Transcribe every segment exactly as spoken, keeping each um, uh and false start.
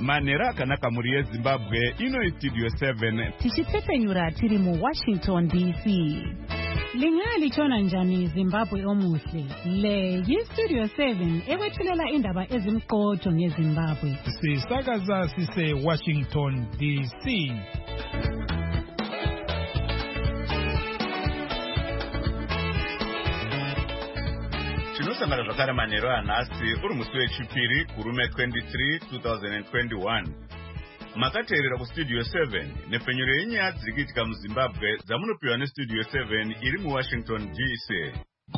manera akanaka muri yeZimbabwe ino Studio seven tichitsepenyura tiri mu Washington D C. Lingali chona njani Zimbabwe omuhle. Le yi Studio seven ewethulela indaba ezimqotho ngeZimbabwe. Sisakaza sise Washington D C. Tinosangana zvakare manheru anhasi uri musi wechipiri kurume twenty-three two thousand twenty-one. Makateerera kuStudio seven nepfenyuro yenyaya dziri kuitika muZimbabwe dzamunopiwa neStudio seven iri muWashington D C.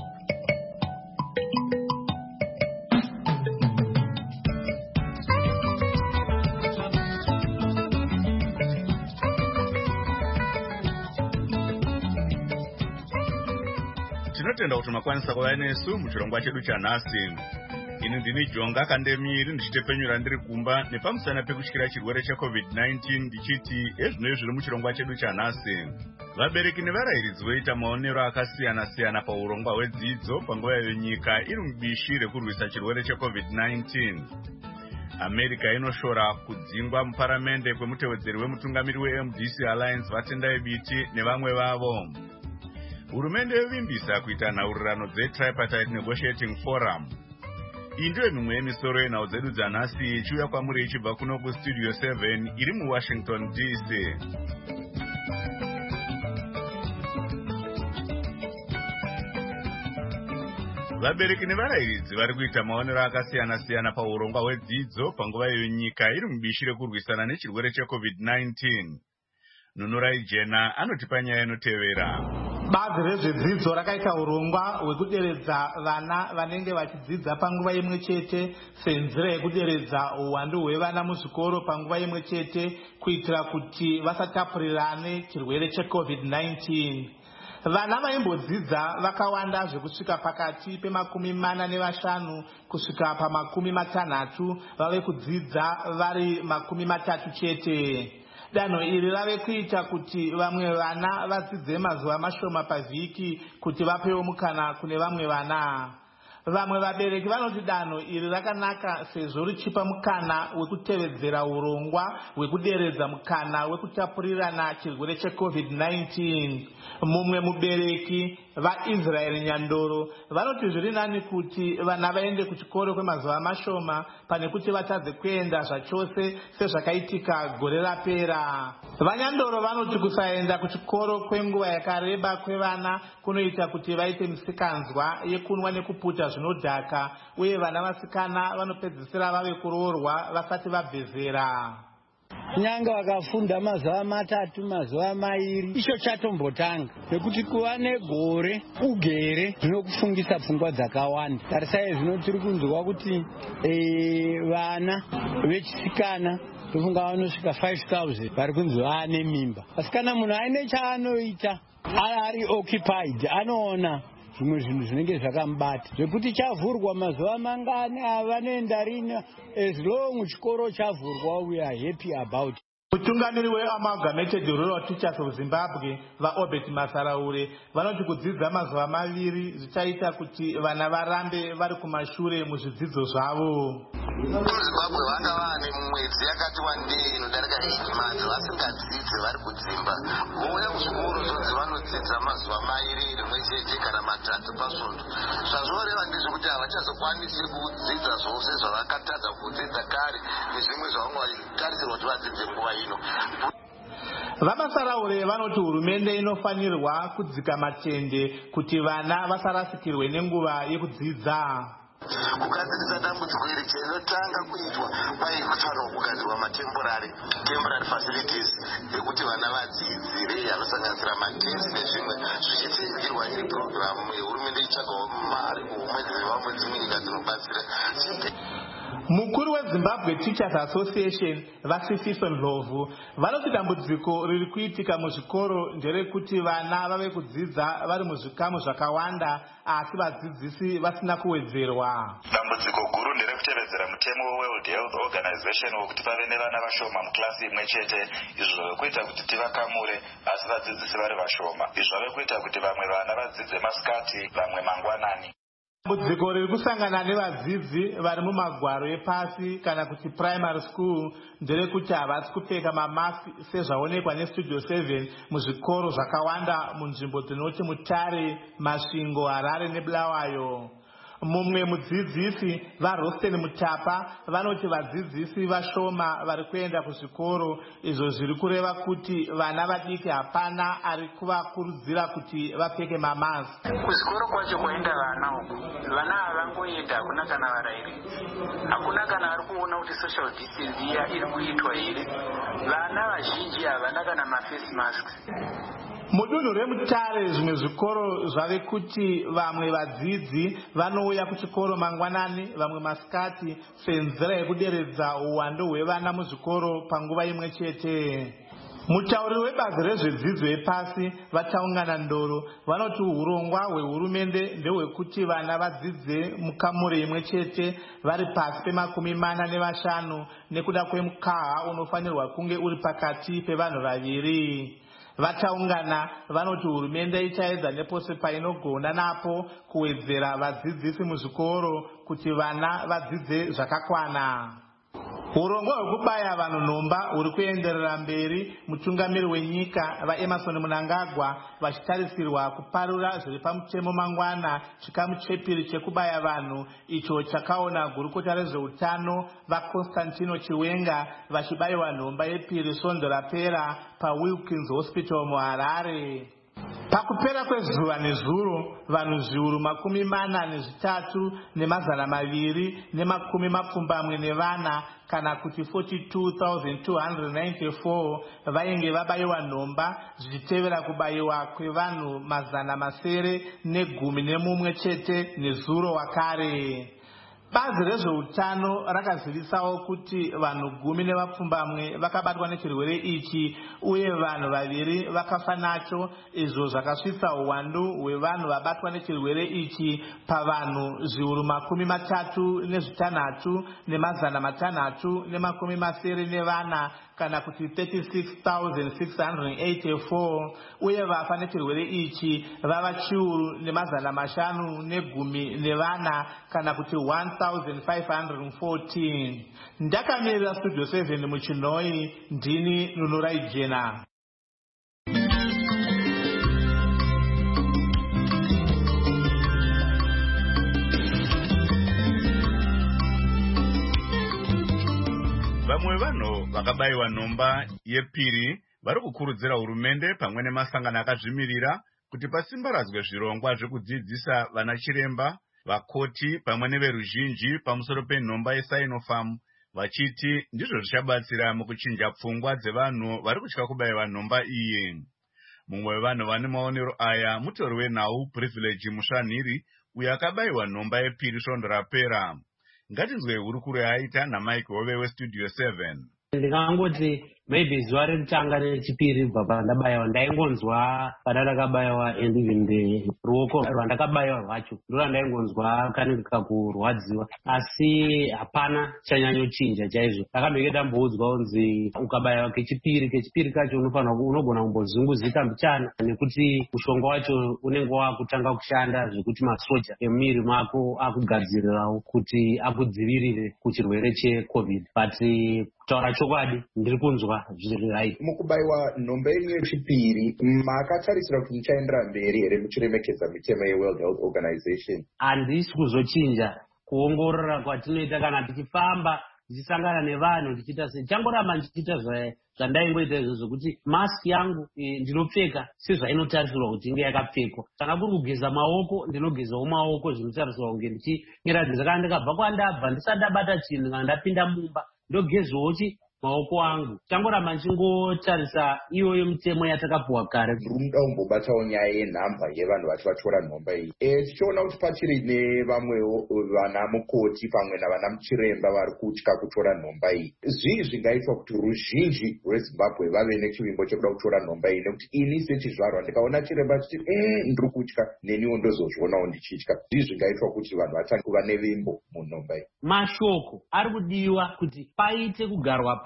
Tinotenda kuti makwanisa kuva nesu muchirongwa chedu chanhasi. Ini ndini Jonga Kandemiri ndichitepenyura ndiri kumba nepamusana pekutyira chirwere cheCovid nineteen ndichiti ezvino zviri muchirongwa chedu chanhasi. Vabereki nevarayiridzi voita maonero akasiyana siyana paurongwa hwedzidzo panguva yenyika iri mubishi rekurwisa chirwere cheCovid nineteen. America inoshora kudzingwa muparamende kwemutevedzeri wemutungamiri weM D C Alliance Vatendai Biti nevamwe vavo. Hurumende yovimbisa kuita nhaurirano dzeTripartite Negotiating Forum. Iyi ndiyo mimwe yemisoro yenhau dzedu dzanhasi ichiuya kwamuri ichibva kuno kuStudio seven iri muWashington D C. Vabereki nevarayiridzi vari kuita maonero akasiyana siyana paurongwa hwedzidzo panguva yenyika iri mubishi rekurwisana nechirwere cheCovid nineteen. Nunurai Jena anotipa nyaya inotevera. Bazi rezvedzidzo rakaita urongwa hwekuderedza vana vanenge vachidzidza panguva imwe chete senzira yekuderedza uwandu hwevana muzvikoro panguva imwe chete kuitira kuti vasatapurirane chirwere cheCovid nineteen. Vana vaimbodzidza vakawanda zvekusvika pakati pemakumi mana nevashanu kusvika pamakumi matanhatu vave kudzidza vari makumi matatu chete. Danho iri rave kuita kuti vamwe vana vadzidze mazuva mashoma pavhiki kuti vapewo mukana kune vamwe vana. Vamwe vabereki vanoti danho iri rakanaka sezvo richipa mukana wekutevedzera urongwa hwekuderedza mukana wekutapurirana chirwere cheCovid nineteen. Mumwe mubereki vaIsrael Nyandoro vanoti zviri nani kuti vana vaende kuchikoro kwemazuva mashoma pane kuti vatadze kuenda zvachose sezvakaitika gore rapera. VaNyandoro vanoti kusaenda kuchikoro kwenguva yakareba kwevana kunoita kuti vaite misikanzwa yekunwa nekuputa zvinodhaka uye vana vasikana vanopedzisira vave kuroorwa vasati vabvezera. Nyanga vakafunda mazuva matatu mazuva mairi icho chatombotanga nekuti kuva negore ugere zvinokufungisa pfungwa dzakawanda. Tarisai zvino tiri kunzwa kuti vana vechisikana tofunga vanosvika five thousand vari kunzi vaane mimba. Asi kana munhu aine chaanoita ari occupied anoona zvimwe zvinhu zvinenge zvakamubata zvekuti chavhurwa mazuva mangani avanoenda rino as long chikoro chavhurwa we are happy about it. Mutungamiri weAmalgamated Rural Teachers of Zimbabwe vaObert Masaraure vanoti kudzidza mazuva maviri zvichaita kuti vana varambe vari kumashure muzvidzidzo zvavo. MuZimbabwe vanga vane mwedzi yakati wandei inodarika eight months vasingadzidze vari kudzimba. Vouya kuzvikoro zvonzi vanodzidza mazuva mairi rimwe chete kana matatu pasvondo. Zvazvoreva ndezvekuti havachazokwanisi kudzidza zvose zvavakatadza kudzidza kare nezvimwe zvavanga vachitarisirwa kuti vadzidze nguva ino. VaMasaraure vanoti hurumende inofanirwa kudzika matende kuti vana vasarasikirwe nenguva yekudzidza. Kugadzirisa dambudziko iri chinotanga kuitwa kwai kufanirwa kugadzirwa matemporary temporary facilities ekuti vana vadzidzire anosanganisira matenzi nezvimwe zvichitsigirwa iri programu yehurumende ichagawo mari kumwedzi vamwe dzimwe nyika dzinobatsira. Mukuru weZimbabwe Teachers Association vaSifiso Ndlovu vanoti dambudziko riri kuitika muzvikoro nderekuti vana vave kudzidza vari muzvikamu zvakawanda asi vadzidzisi vasina kuwedzerwa. Dambudziko guru nderekutevedzera mutemo weWorld Health Organization wokuti pave nevana vashoma muklasi imwe chete. Izvo zvave kuita kuti tivakamure asi vadzidzisi vari vashoma. Izvo zvave kuita kuti vamwe vana vadzidze masikati vamwe mangwanani. Dambudziko riri kusangana nevadzidzi vari mumagwaro epasi kana kuti primary school nderekuti havasi kupfeka mamaski sezvaonekwa nestudio seven muzvikoro zvakawanda munzvimbo dzinoti Mutare, Masvingo, Harare neBulawayo. Mumwe mudzidzisi vaRosten Mutapa vanoti vadzidzisi vashoma vari kuenda kuzvikoro, izvo zviri kureva kuti vana vadiki hapana ari kuvakurudzira kuti vapfeke mamaski. Kuzvikoro kwacho kwaenda vana uku, vana havangoenda, hakuna kana varairidzi, hakuna kana vari kuona kuti social distance iya iri kuitwa here. Vana vazhinji havana kana mafacemask masks. Mudunhu reMutare zvimwe zvikoro zvave kuti vamwe vadzidzi vanouya kuchikoro mangwanani, vamwe masikati, senzira yekuderedza uwandu hwevana muzvikoro panguva imwe chete. Mutauriri webazi rezvedzidzo yepasi vachaungana ndoro vanoti urongwa hwehurumende ndehwekuti vana vadzidze mukamuri imwe chete vari pasi pemakumi mana nevashanu nekuda kwemukaha unofanirwa kunge uri pakati pevanhu vaviri. Vachaungana vanoti hurumende ichaedza nepose painogona napo kuwedzera vadzidzisi muzvikoro kuti vana vadzidze zvakakwana. Urongwa hwekubaya vanhu nhomba huri kuenderera mberi, mutungamiri wenyika vaEmerson Mnangagwa vachitarisirwa kuparura zviri pamutemo mangwana chikamu chepiri chekubaya vanhu icho chakaona gurukota rezveutano vaConstantino Chiwenga vachibayiwa nhomba yepiri svondo rapera paWilkins Hospital muHarare. Pakupera kwezuva nezuro vanhu zviuru makumi mana nezvitatu nemazana maviri nemakumi mapfumbamwe nevana kana kuti forty-two thousand two hundred ninety-four vainge vabayiwa nhomba zvichitevera kubayiwa kwevanhu mazana masere negumi nemumwe chete nezuro wakare. Bazi rezveutano rakazivisawo kuti vanhu gumi nevapfumbamwe vakabatwa nechirwere ichi uye vanhu vaviri vakafa nacho, izvo zvakasvitsa uwandu hwevanhu vabatwa nechirwere ichi pavanhu zviuru makumi matatu nezvitanhatu nemazana matanhatu nemakumi masere nevana kana kuti thirty-six thousand six hundred eighty-four uye vafa nechirwere ichi vava chiuru nemazana mashanu negumi nevana kana kuti one thousand five hundred fourteen. Ndakamirira studio seven muChinoi, ndini Nunurai Jena. Vamwe vanhu vakabayiwa nhomba yepiri vari kukurudzira hurumende pamwe nemasangano akazvimirira kuti pasimbaradzwe zvirongwa zvekudzidzisa vana chiremba, vakoti pamwe neveruzhinji pamusoro penhomba yeSinopharm, vachiti ndizvo zvichabatsira mukuchinja pfungwa dzevanhu vari kutya kubayiwa nhomba iyi. Mumwe wevanhu vane maonero aya mutori wenhau Privilege Mushanhiri uyo akabayiwa nhomba yepiri svondo rapera. Ngatinzwe hurukuro yaita naMike Hove weStudio seven. Ndingangoti maybe zuva rekutanga nechipiri kubva pandabayiwa ndaingonzwa pana ndakabayiwa and even the ruoko rwandakabayiwa rwacho ndo rwandaingonzwa kanenge kakurwadziwa, asi hapana chanyanyochinja chaizvo. Ndakambenge ndamboudzwa kunzi ukabayiwa kechipiri kechipiri kacho unofanira unogona kumbozunguzika mbichana nekuti mushonga wacho unenge wakutanga kushanda zvekuti masoja emumiri mako akugadzirirawo kuti akudzivirire kuchirwere cheCovid. But kutaura chokwadi ndiri kunzwa zviri right. Mukubayiwa nhomba yenyu yechipiri makatarisira kuti muchaendera mberi here muchiremekedza mitemo yeWorld Health Organization? Handisi kuzochinja kuongorora kwatinoita kana tichifamba tichisangana nevanhu tichiita sei. Changoramba ndichiita zvandaingoita izvo zvokuti maski yangu ndinopfeka sezvainotarisirwa kuti inge yakapfekwa. Kana kuri kugeza maoko ndinogezawo maoko zvinotarisirwa kunge ndichingeradza. Kana ndikabva kwandabva ndisati ndabata chinhu kana ndapinda mumba ndogezawo maoko angu. Changoramba ndichingotarisa iyoyo mitemo yatakapuwa kare. Muda kumbobatawo nyaya yenhamba yevanhu vachi vachitora nhomba iyi. E, tichiona kuti pachiri nevamwewo vana mukoti pamwe navana muchiremba vari kutya kutora nhomba iyi. Zvii zvingaitwa kuti ruzhinji rweZimbabwe vave nechivimbo chekuda kutora nhomba iyi? Nekuti ini sechizvarwa ndikaona chiremba chiti eh ndiri kutya neniwo ndozozvionawo ndichitya. Zvii zvingaitwa kuti vanhu vatange kuva nevimbo munhomba iyi? Mashoko ari kudiwa kuti paite kugarwa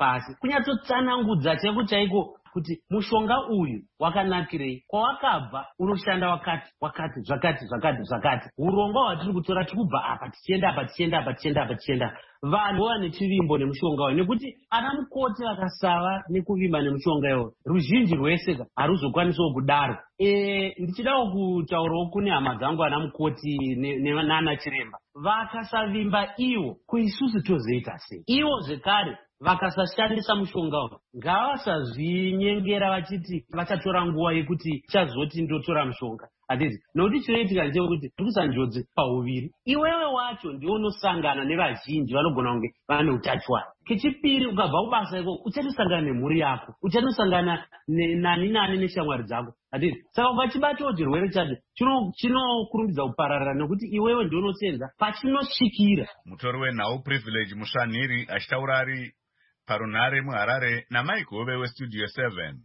pasi kunyatsotsanangudza chaiko chaiko kuti mushonga uyu wakanakirei, kwawakabva unoshanda wakati wakati zvakati zvakati zvakati. Urongwa hwatiri kutora tikubva apa tichienda apa tichienda apa tichienda apa tichienda. Vanhu vane chivimbo nemushonga uyu nekuti ana mukoti vakasava nekuvimba nemushonga iwo ruzhinji rwese haruzokwanisawo kudaro. E, ndichidawo kutaurawo kune hama dzangu ana mukoti nana chiremba vakasavimba iwo kuisusu tozoita sei? Iwo zvekare vakasashandisa mushonga uyu ngavasazvinyengera vachiti vachatora nguva yekuti chazoti ndotora mushonga. Hatizi nokuti chinoitika ndechekuti tikusa njodzi pauviri. Iwewe wacho ndiwo unosangana nevazhinji vanogona kunge vane utachiwana. Kechipiri ukabva kubasa iko uchatosangana nemhuri yako, uchatosangana nani nani neshamwari dzako. Hatizi saka ukachibatawo chirwere chacho chinokurumbidza kupararira nekuti iwewe ndiwo unosenza pachinosvikira. Mutori wenhau Privilege Mushanhiri achitaura ari parunhare muHarare naMike Hove weStudio seven.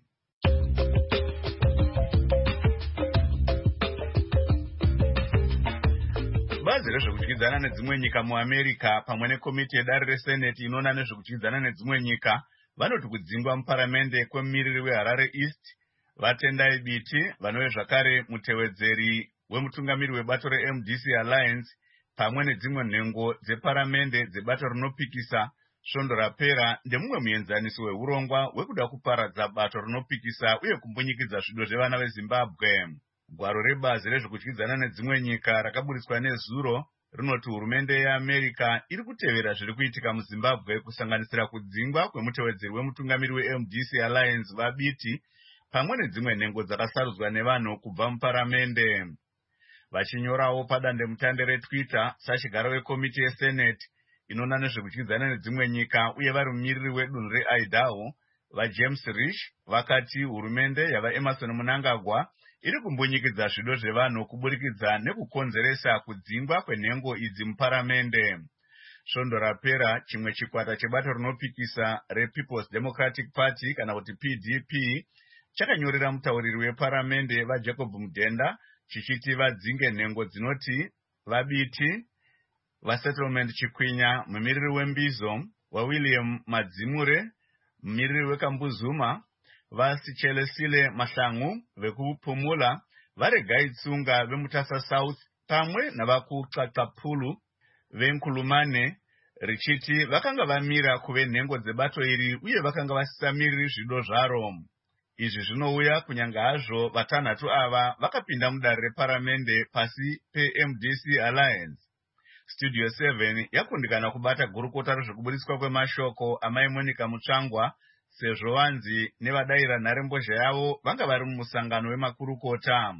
Bazi rezvekudyidzana nedzimwe nyika muAmerica pamwe nekomiti yedare reSenate inoona nezvekudyidzana nedzimwe nyika vanoti kudzingwa muparamende kwemumiriri weHarare East vatendai biti vanove zvakare mutevedzeri wemutungamiri webato reM D C Alliance pamwe nedzimwe nhengo dzeparamende dzebato rinopikisa svondo rapera ndemumwe muenzanisi weurongwa hwekuda kuparadza bato rinopikisa uye kumbunyikidza zvido zvevana veZimbabwe. Gwaro rebazi rezvekudyidzana nedzimwe nyika rakaburitswa nezuro rinoti hurumende yeAmerica iri kutevera zviri kuitika muZimbabwe kusanganisira kudzingwa kwemutevedzeri wemutungamiri weM D C Alliance vabiti pamwe nedzimwe nhengo dzakasarudzwa nevanhu kubva muparamende. Vachinyorawo padandemutande reTwitter sachigaro wekomiti yeSenate inoona nezvekudyidzana nedzimwe nyika uye vari mumiriri wedunhu reIdaho vaJames Risch vakati hurumende yavaEmerson Mnangagwa iri kumbunyikidza zvido zvevanhu kuburikidza nekukonzeresa kudzingwa kwenhengo idzi muparamende. Svondo rapera chimwe chikwata chebato rinopikisa rePeople's Democratic Party kana kuti P D P chakanyorera mutauriri weparamende vaJacob Mudenda chichiti vadzinge nhengo dzinoti vabiti vaSettlement Chikwinya, mumiriri wembizo waWilliam Madzimure, mumiriri weKambuzuma vasichelesile Mahlangu vekupumula varegaitsunga vemutasa South pamwe navakuqaqapulu venkulumane richiti vakanga vamira kuve nhengo dzebato iri uye vakanga vasisamiriri zvido zvaro. Izvi zvinouya kunyanga hazvo vatanhatu ava vakapinda mudare reparamende pasi peM D C Alliance. Studio seven yakundikana kubata gurukota rezvekuburitswa kwemashoko amai Monica Mutsvangwa sezvo vanzi nevadaira nharembozha yavo vanga vari mumusangano wemakurukota.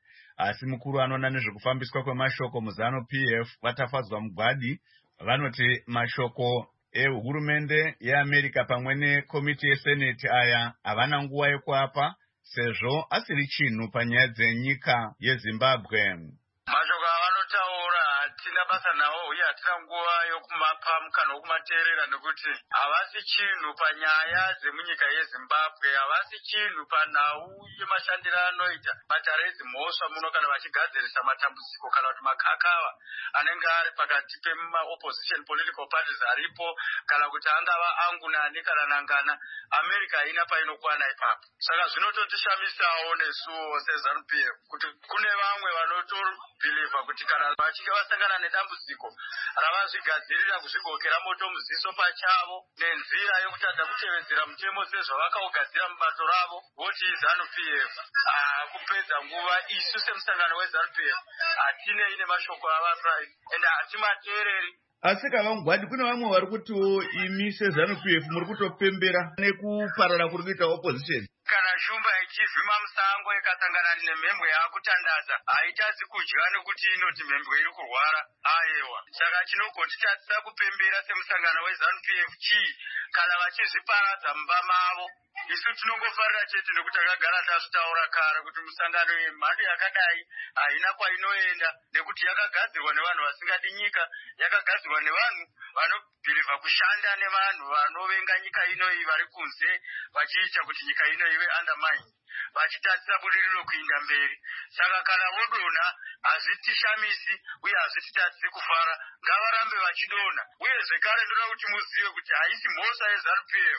Asi mukuru anoona nezvekufambiswa kwemashoko muZanu P F vatafadzwa mugwadi vanoti mashoko ehurumende yeAmerica pamwe nekomiti yeSenate aya havana nguva yekuapa sezvo asiri chinhu panyaya dzenyika yeZimbabwe. Mashoko avanotaura hatina basa nawo uye hatina nguva yokumapa mukana wokumateerera nekuti havasi chinhu panyaya dzemunyika yeZimbabwe, havasi chinhu panhau yemashandiro anoita matare ezimhosva muno kana vachigadzirisa matambudziko kana kuti makakava anenge ari pakati pemaopposition political parties aripo kana kuti angava angu nani kana nangana. America haina painokwana ipapo. Saka zvinototishamisawo nesuwo seZanu P F kuti kune vamwe vanotobhilivha kuti kana vachinge vasangana nedambudziko ravazvigadzirira kuzvigokera moto muziso pachavo nenzira yokutadza kutevedzera mutemo sezvavakaugadzira mubato ravo voti iZanu P F. Kupedza nguva isu semusangano weZanu P F hatinei nemashoko avasai ende hatimateereri. Asi kavangwadi kuna vamwe vari kutiwo imi seZanu P F muri kutopembera nekuparara kuri kuita opposition. Kana shumba ichivhima musango ikasangana nemhembwe yakutandaza haitadzi kudya nekuti inoti mhembwe iri kurwara. Aiwa, saka chinogotitatisa kupembera semusangano weZanu P F chii kana vachizviparadza mumba mavo. Isu tinongofarira chete nekuti takagara tazvitaura kare kuti musangano yemhando yakadai haina kwainoenda nekuti yakagadzirwa nevanhu vasingadi nyika, yakagadzirwa nevanhu vanobhilivha kushanda nevanhu vanovenga nyika inoyi vari kunze vachiita kuti nyika ino ive undermined, vachitatisa budiriro kuinda mberi. Saka kana vodonha hazvitishamisi uye hazvititatisi kufara, ngavarambe vachidonha. Uye zvekare ndoda kuti muzive kuti haisi mhosva yeZanu P F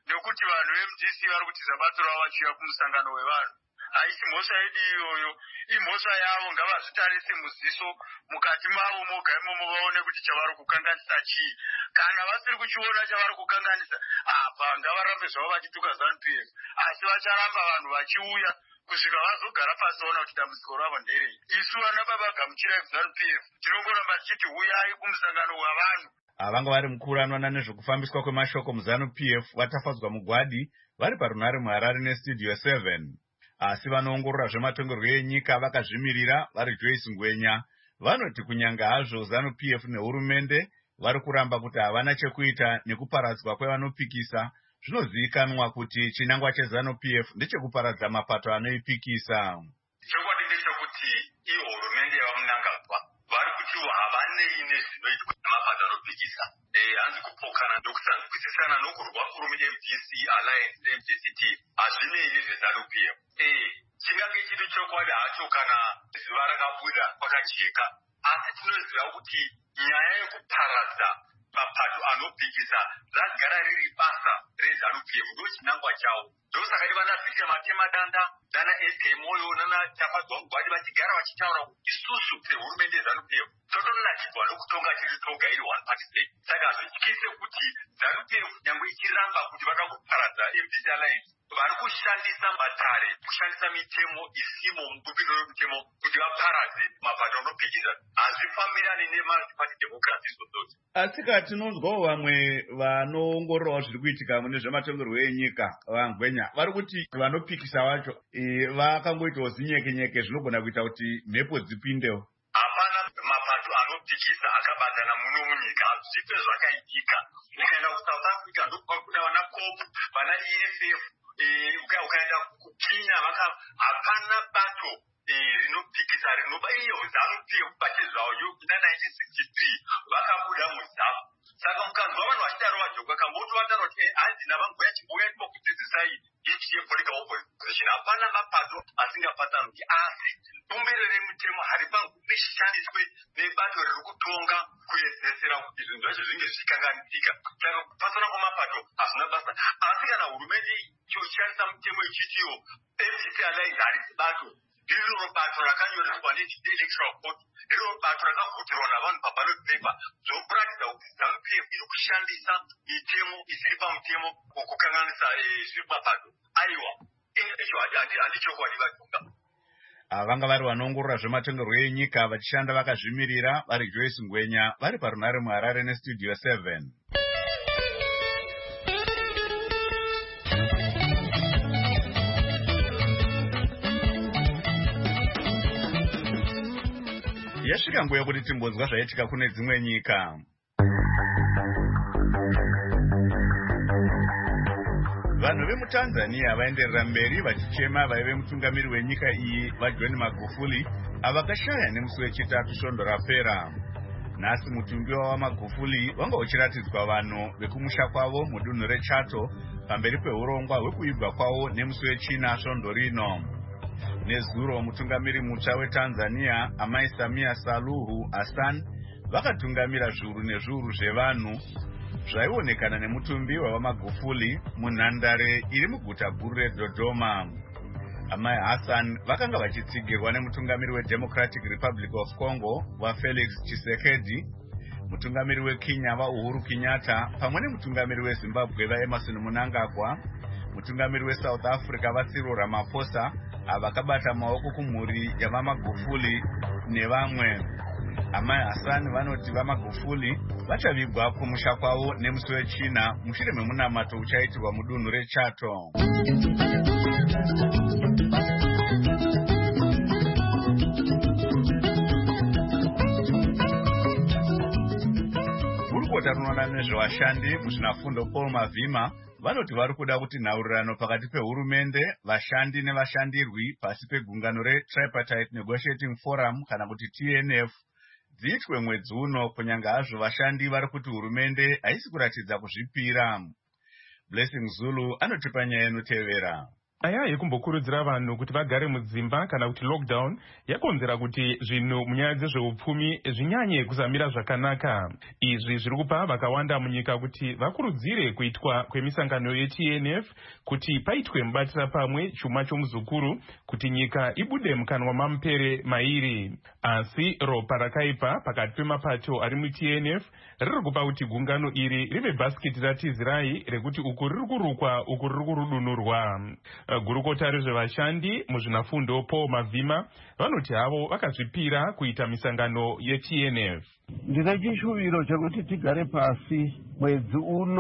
nekuti vanhu ve M D C vari kuti zabato ravo vachiuya kumusangano wevanhu. Haisi mhosva yedu iyoyo, imhosva yavo. Ngavazvitarise muziso mukati mavo moga imomo vaone kuti chavari kukanganisa chii. Kana vasiri kuchiona chavari kukanganisa, apa ngavarambe zvavo vachituka ZANU P F, asi vacharamba vanhu vachiuya kusvika vazogara pasi vaona kuti dambudziko ravo nderei. Isu vana baba gamuchirai ZANU P F tinongoramba tichiti uyai kumusangano wavanhu. Avanga vari mukuru anoona nezvekufambiswa kwemashoko muZANU P F vatafadzwa mugwadi vari parunare muHarare nestudio seven. Asi vanoongorora zvematongerwo enyika vakazvimirira vari Joyce Ngwenya vanoti kunyanga hazvo ZANU P F nehurumende vari kuramba kuti havana chekuita nekuparadzwa kwevanopikisa, zvinozivikanwa kuti chinangwa cheZANU P F ndechekuparadza mapato anoipikisa. Chokwadi ndechekuti ihurumende yavamunangagwa vari kuti havanei nezvinoitwa nemapato anopikisa. Hanzi kupokana ndokusanzwisisana nokurwa kurumide M D C Alliance M D C T hazvinei nezveZANU P F. Chingange chiri chokwadi hacho kana zuva rakabuda kwakajeka, asi tinoziva kuti nyaya yekuparadza mapato anopikisa ragara riri basa reZANU P F, ndochinangwa chavo. Ndosaka vanazvika matema danda dana S K M oyo nana chafadzwa mugwadi vachigara vachitaura kuti isusu sehurumende yeZANU P F totonakidzwa nokutonga tiri toga iri one party state. Saka hazvityise kuti ZANU P F nyangwe ichiramba kuti vakangoparadza M D C Alliance vari kushandisa matare, kushandisa mitemo isimo mubumbiro remutemo kuti vaparadze mapato anopikisa. Hazvifambirani neMulti-Party Democracy Society. Asika tinonzwawo vamwe vanoongororawo zviri kuitika mune zvematongerwo enyika vaNgwenya vari kuti vanopikisa vacho vakangoitawo zinyekenyeke zvinogona kuita kuti mhepo dzipindewo. Hapana mapato anopikisa akabatana muno munyika, hazvipe zvakaitika. Ukaenda kuSouth Africa ndokuda vana COPE, vana E F F, ukaenda kuKenya hapana bato rinopikisa rinoba iyo ZANU P F pachezvayo yokuna nineteen sixty-three vakabuda muZAPU. Saka mukanzwa vanhu vachidaro vajoka kamboto vataro kuti hanzi navaNgwenya chimboya itokudzidzisai ichi yepolitical opposition. Hapana mapato asingapatsanuki, asi bumbiro remutemo harifanirwi rishandiswe nebato riri kutonga kuedzesera kuti zvinhu zvacho zvinge zvichikanganisika. Saka kupatsana kwamapato hazvina basa, asi kana hurumende ichoshandisa mutemo ichitiwo M D C Alliance harisi bato, ndiro bato rakanyorerwa neElectoral Court, ndiro bato rakavhoterwa navanhu paballot paper, zvokuratidza kuti ZANU P F iri kushandisa mitemo isiri pamutemo kukanganisa zvemapato. Aiwa, icho handichokwadi vatonga. Vanga vari vanoongorora zvematongerwo enyika vachishanda vakazvimirira vari Joyce Ngwenya vari parunare muHarare nestudio seven. Yasvika nguva yekuti timbonzwa zvaitika kune dzimwe nyika. Vanhu vemuTanzania vaenderera mberi vachichema vaive mutungamiri wenyika iyi vaJohn Magufuli avakashaya nemusi wechitatu svondo rapera. Nhasi mutumbiwa waMagufuli wanga uchiratidzwa vanhu vekumusha kwavo mudunhu reChato pamberi peurongwa hwekuibva kwavo nemusi wechina svondo rino. Nezuro mutungamiri mutsva weTanzania Amai Samia Suluhu Hassan vakatungamira zviuru nezviuru zvevanhu zvaionekana nemutumbiwa waMagufuli munhandare iri muguta guru reDodoma. Amai Hassan vakanga vachitsigirwa nemutungamiri weDemocratic Republic of Congo vaFelix Tshisekedi, mutungamiri weKenya vaUhuru Kenyatta pamwe nemutungamiri weZimbabwe vaEmerson Mnangagwa, mutungamiri weSouth Africa vaCyril Ramaphosa avakabata maoko kumhuri yavaMagufuli nevamwe. Amai Hassan vanoti vaMagufuli vachavigwa kumusha kwavo nemusi wechina mushure memunamato uchaitirwa mudunhu reChato. Gurukota rinoona nezvevashandi muzvinafundo Paul Mavhima vanoti vari kuda kuti nhaurirano pakati pehurumende, vashandi nevashandirwi pasi pegungano reTripartite Negotiating Forum kana kuti T N F dziitwe mwedzi uno, kunyanga hazvo vashandi vari kuti hurumende haisi kuratidza kuzvipira. Blessing Zulu anotipa nyaya inotevera. aya yekumbokurudzira vanhu kuti vagare mudzimba kana kuti lockdown yakonzera kuti zvinhu munyaya dzezveupfumi zvinyanye kusamira zvakanaka. Izvi zviri kupa vakawanda munyika kuti vakurudzire kuitwa kwemisangano ye-T N F kuti paitwe mubatira pamwe chuma chomuzukuru kuti nyika ibude mukanwa mamupere mairi. Asi ropa rakaipa pakati pemapato ari mu-T N F riri kupa kuti gungano iri rive bhasikiti ratizirai rekuti uku riri kurukwa uku riri kurudunurwa. Gurukota rezvevashandi muzvinafundo Paul Mavhima vanoti havo vakazvipira kuita misangano ye-T N F. Ndine chishuviro chekuti tigare pasi mwedzi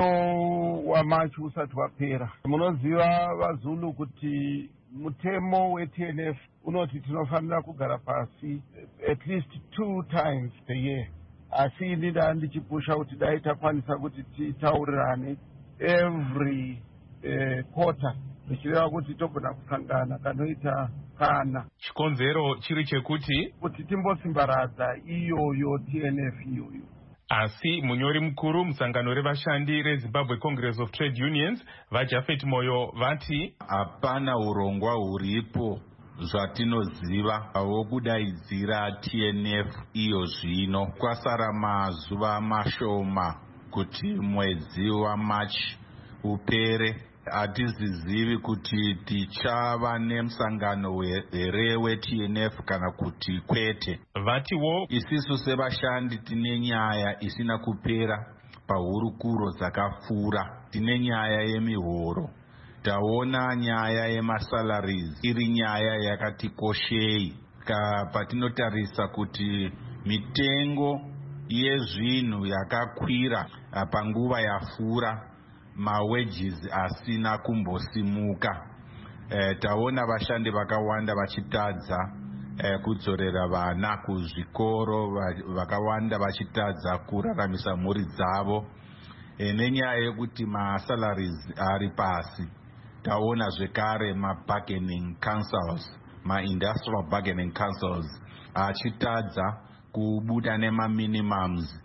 uno waMachi usati wapera. Munoziva vaZulu kuti mutemo we-T N F unoti tinofanira kugara pasi at least two times per year. Asi ini nda ndichipusha kuti dai takwanisa kuti titaurirane every uh, quarter. Zvichireva kuti togona kusangana kanoita kana. Chikonzero chiri chekuti kuti timbosimbaradza iyoyo T N F iyoyo. Asi munyori mukuru musangano revashandi reZimbabwe Congress of Trade Unions vaJafet Moyo vati hapana urongwa huripo zvatinoziva wokudaidzira T N F iyo zvino. Kwasara mazuva mashoma kuti mwedzi waMachi upere. Hatizizivi kuti tichava nemusangano here we-T N F kana kuti kwete. Vatiwo isisu sevashandi tine nyaya isina kupera pahurukuro dzakapfuura. Tine nyaya yemihoro, taona nyaya yemasalaries iri nyaya yakatikoshei ka patinotarisa kuti mitengo yezvinhu yakakwira panguva yapfuura, mawages asina kumbosimuka. E, taona vashandi vakawanda vachitadza e, kudzorera vana kuzvikoro, vakawanda vachitadza kuraramisa mhuri dzavo e, nenyaya yekuti masalaries ari pasi. Taona zvekare mabargaining councils, ma-industrial bargaining councils achitadza kubuda nema-minimums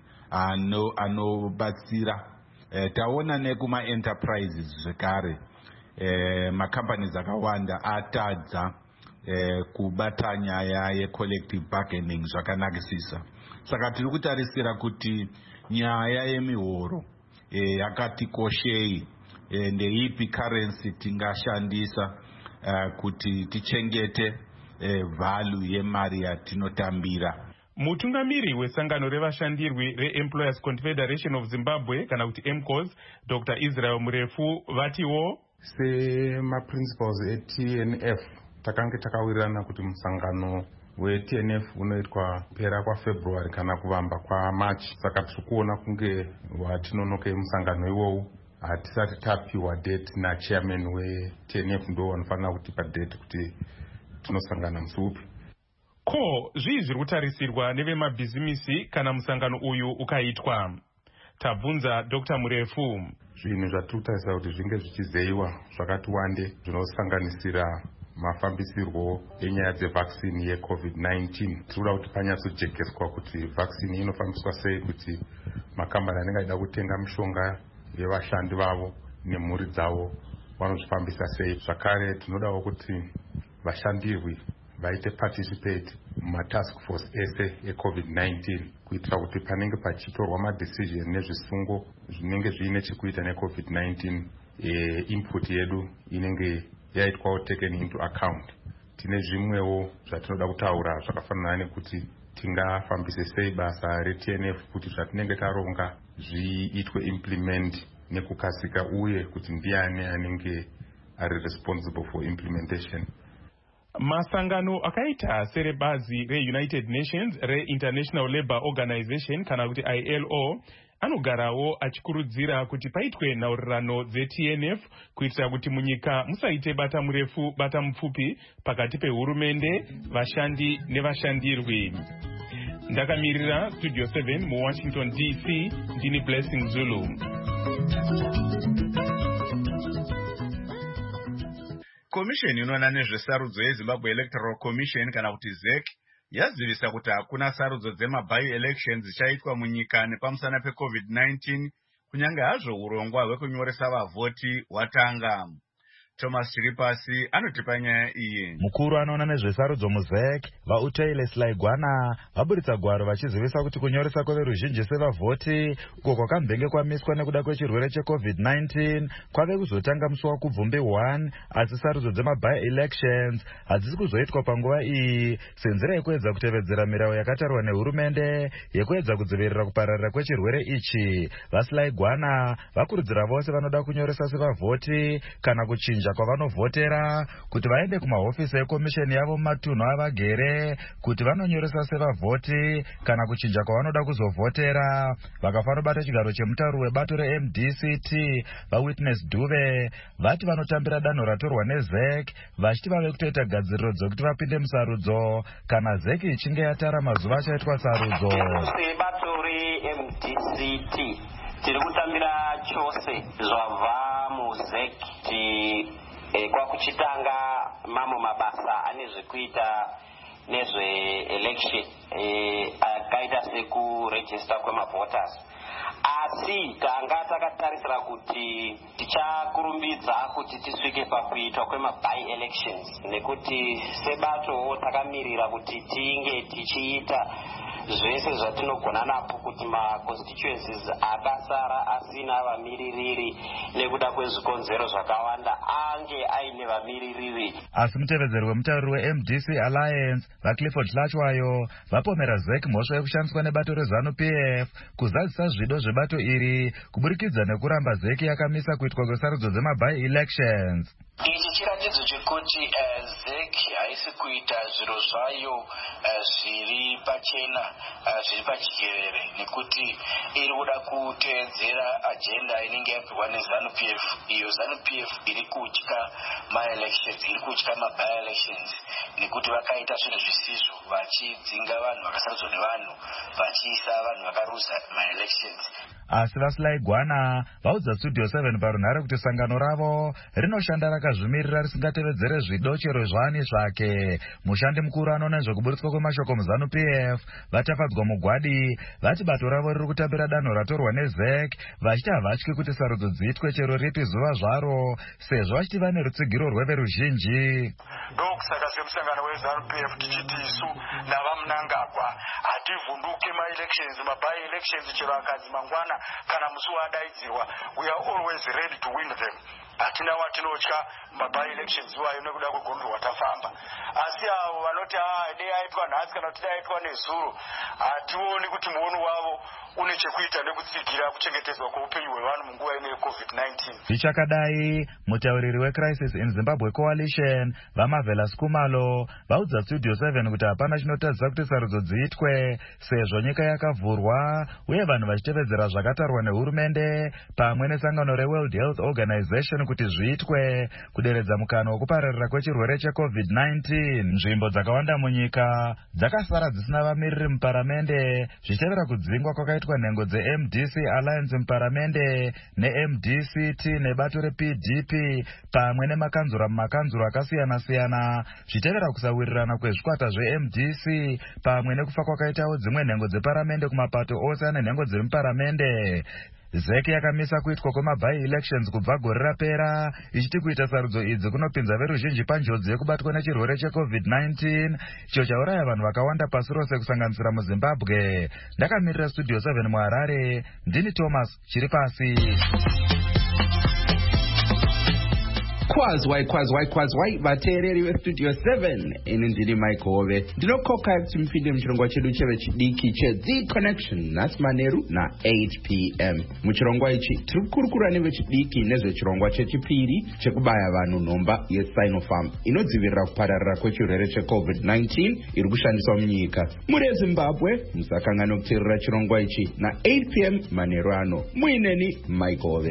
anobatsira ano Eh, taona nekuma enterprises zvekare eh, makampani akawanda atadza eh, kubata nyaya ye-collective bargaining zvakanakisisa. Saka tiri kutarisira kuti nyaya yemihoro eh, yakatikoshei eh, ndeipi currency tingashandisa eh, kuti tichengete eh, value yemari yatinotambira. Mutungamiri wesangano revashandirwi re-Employers Confederation of Zimbabwe kana kuti M C O S Doctor Israel Murefu vatiwo sema-principles e-T N F takange takawirirana kuti musangano we-T N F unoitwa pera kwaFebruary kana kuvamba kwaMachi. Saka tiri kuona kunge watinonoke musangano iwowu hatisati tapiwa date nachairman we-T N F ndo wanofanira kutipa date kuti tinosangana musi upi. Ko zvii zviri kutarisirwa nevemabhizimisi kana musangano uyu ukaitwa? Tabvunza Doctor Murefu. Zvinhu zvatiri kutarisira kuti zvinge zvichizeyiwa zvakati wande zvinosanganisira mafambisirwo enyaya dzevaccine ye-COVID nineteen. Tiri kuda kuti panyatsojekerwa kuti vaccine inofambiswa sei, kuti makambani anenge aida kutenga mishonga yevashandi vavo nemhuri dzavo vanozvifambisa sei. Zvakare tinodawo kuti vashandirwi vaite participate mumatask force ese e-COVID nineteen kuitira kuti panenge pachitorwa madecision nezvisungo zvinenge zviine chekuita ne-COVID nineteen e, input yedu inenge yaitwawo taken into account. Tine zvimwewo zvatinoda kutaura zvakafanana nekuti tingafambise sei basa re-T N F kuti zvatinenge taronga zviitwe implement nekukasika, uye kuti ndiani anenge ari responsible for implementation. Masangano akaita serebazi re-United Nations re-International Labour Organization kana kuti I L O anogarawo achikurudzira kuti paitwe nhaurirano dze-T N F kuitira kuti munyika musaite bata murefu bata mupfupi pakati pehurumende, vashandi nevashandirwi. Ndakamirira Studio seven mu Washington D C, ndini Blessing Zulu. Komisheni inoona nezvesarudzo yeZimbabwe Electoral Commission kana kuti Z E C yazivisa kuti hakuna sarudzo dzema-by elections dzichaitwa munyika nepamusana pe-COVID nineteen kunyange hazvo urongwa hwekunyoresa vavhoti hwatanga. Thomas Chiripasi anotipa nyaya iyi. Mukuru anoona nezvesarudzo muzek vautaile Selaigwana vaburitsa gwaro vachizivisa kuti kunyoresa kweveruzhinji sevavhoti uko kwakamhenge kwamiswa nekuda kwechirwere checovid nineteen kwave kuzotanga musi wakubvumbi one asi sarudzo dzema-by-elections hadzisi kuzoitwa panguva iyi senzira yekuedza kutevedzera mirau yakatarwa nehurumende yekuedza kudzivirira kupararira kwechirwere ichi. vaSelaigwana vakurudzira vose vanoda kunyoresa sevavhoti kana kuchinja kwavanovhotera kuti vaende kumahofisi ekomisheni yavo mumatunhu avagere kuti vanonyoresa sevavhoti kana kuchinja kwavanoda kuzovhotera. Vakafanira bata chigaro chemutauro webato re-M D C T vaWitness Dube vati vanotambira danho ratorwa nezek vachiti vave kutoita gadziriro dzokuti vapinde musarudzo kana zek ichinge yatara mazuva achaitwa sarudzo. Sebato re-M D C T tiri kutambira chose zvabva muzek ti e, kwa kuchitanga mamwe mabasa ane zvekuita nezveelection e, akaita sekurejista kwemavhoters asi tanga takatarisira kuti tichakurumbidza kuti tisvike pakuitwa kwema-by elections nekuti sebato takamirira kuti tinge tichiita zvese zvatinogona napo kuti ma-constituencies akasara asina vamiririri nekuda kwezvikonzero zvakawanda ange aine vamiririri. Asi mutevedzeri wemutauriri we-M D C Alliance vaClifford Hlachwayo vapomera zek mhosva yekushandiswa nebato reZANU-P F kuzadzisa zvido zvebato iri kuburikidza nekuramba zek yakamisa kuitwa kwesarudzo dzema-by-elections. Ichi chiratidzo chekuti zek haisi kuita zviro zvayo zviri pachena zviri pachikerere nekuti iri kuda kuteedzera ajenda inenge yapirwa neZANU-P F. Iyo ZANU-P F iri kutya ma-elections, iri kutya ma-by-elections nekuti vakaita zvinhu zvisizvo vachidzinga vanhu vakasarudzwa nevanhu vachiisa vanhu vakaruza ma-elections. Asi vaSelaigwana vaudza Studio seven parunhare kuti sangano ravo rinoshanda rakazvimirira risingatevedzere zvido chero zvani zvake. Mushandi mukuru anoona nezvekuburitswa kwemashoko muZANU-P F vatafadzwa mugwadi vati bato ravo riri kutambira danho ratorwa nezek vachiti havatyi kuti sarudzo dziitwe chero ripi zuva zvaro sezvo vachiti vane rutsigiro rweveruzhinji. Ndokusaka semusangano weZANU-P F tichiti isu navamunangagwa hativhunduke ma-elections ma-by-elections chero akadzi mangwana kana musi wadaidzirwa we are always ready to win them. Hatina watinotya ma-by-elections iwayo nekuda kwegondo watafamba asi avo vanoti ah dei aitwa nhasi kana kuti dei aitwa nezuro hationi kuti muono wavo une chekuita nekutsigira kuchengetedzwa kweupenyu hwevanhu munguva ino yecovid nineteen. Zvichakadai mutauriri weCrisis in Zimbabwe Coalition vaMavela Skumalo vaudza Studio seven kuti hapana chinotadzisa kuti sarudzo dziitwe sezvo nyika yakavhurwa uye vanhu vachitevedzera zvakatarwa nehurumende pamwe nesangano reWorld Health Organization kuti zviitwe kuderedza mukana wekupararira kwechirwere checovid nineteen. Nzvimbo dzakawanda munyika dzakasara dzisina vamiriri muparamende zvichitevera kudzingwa kwakaitwa nhengo dze-M D C Alliance muparamende ne-M D C T nebato re-P D P pamwe nemakanzura mumakanzuro akasiyana-siyana zvichitevera kusawirirana kwezvikwata zve-M D C pamwe nekufa kwakaitawo dzimwe nhengo dzeparamende kumapato ose ane nhengo dziri muparamende. zek yakamisa kuitwa kwema-by-elections kubva gore rapera ichiti kuita sarudzo idzi kunopinza veruzhinji panjodzi yekubatwa nechirwere checovid nineteen icho chauraya vanhu vakawanda pasi rose kusanganisira muZimbabwe. Ndakamirira Studio seven muHarare ndini Thomas Chiripasi. Kwazwai kwazwai kwazwai vateereri veStudio seven ini ndini Mike Hove ndinokoka kuti mupinde muchirongwa chedu chevechidiki cheThe Connection nhasi manheru na-eight p m muchirongwa ichi tiri kukurukura nevechidiki nezvechirongwa chechipiri chekubaya vanhu nhomba yeSinopharm inodzivirira kupararira kwechirwere checovid nineteen iri kushandiswa munyika. Muri eZimbabwe musakangana kuteerera chirongwa ichi na-eight p m manheru ano. Muineni Mike Hove.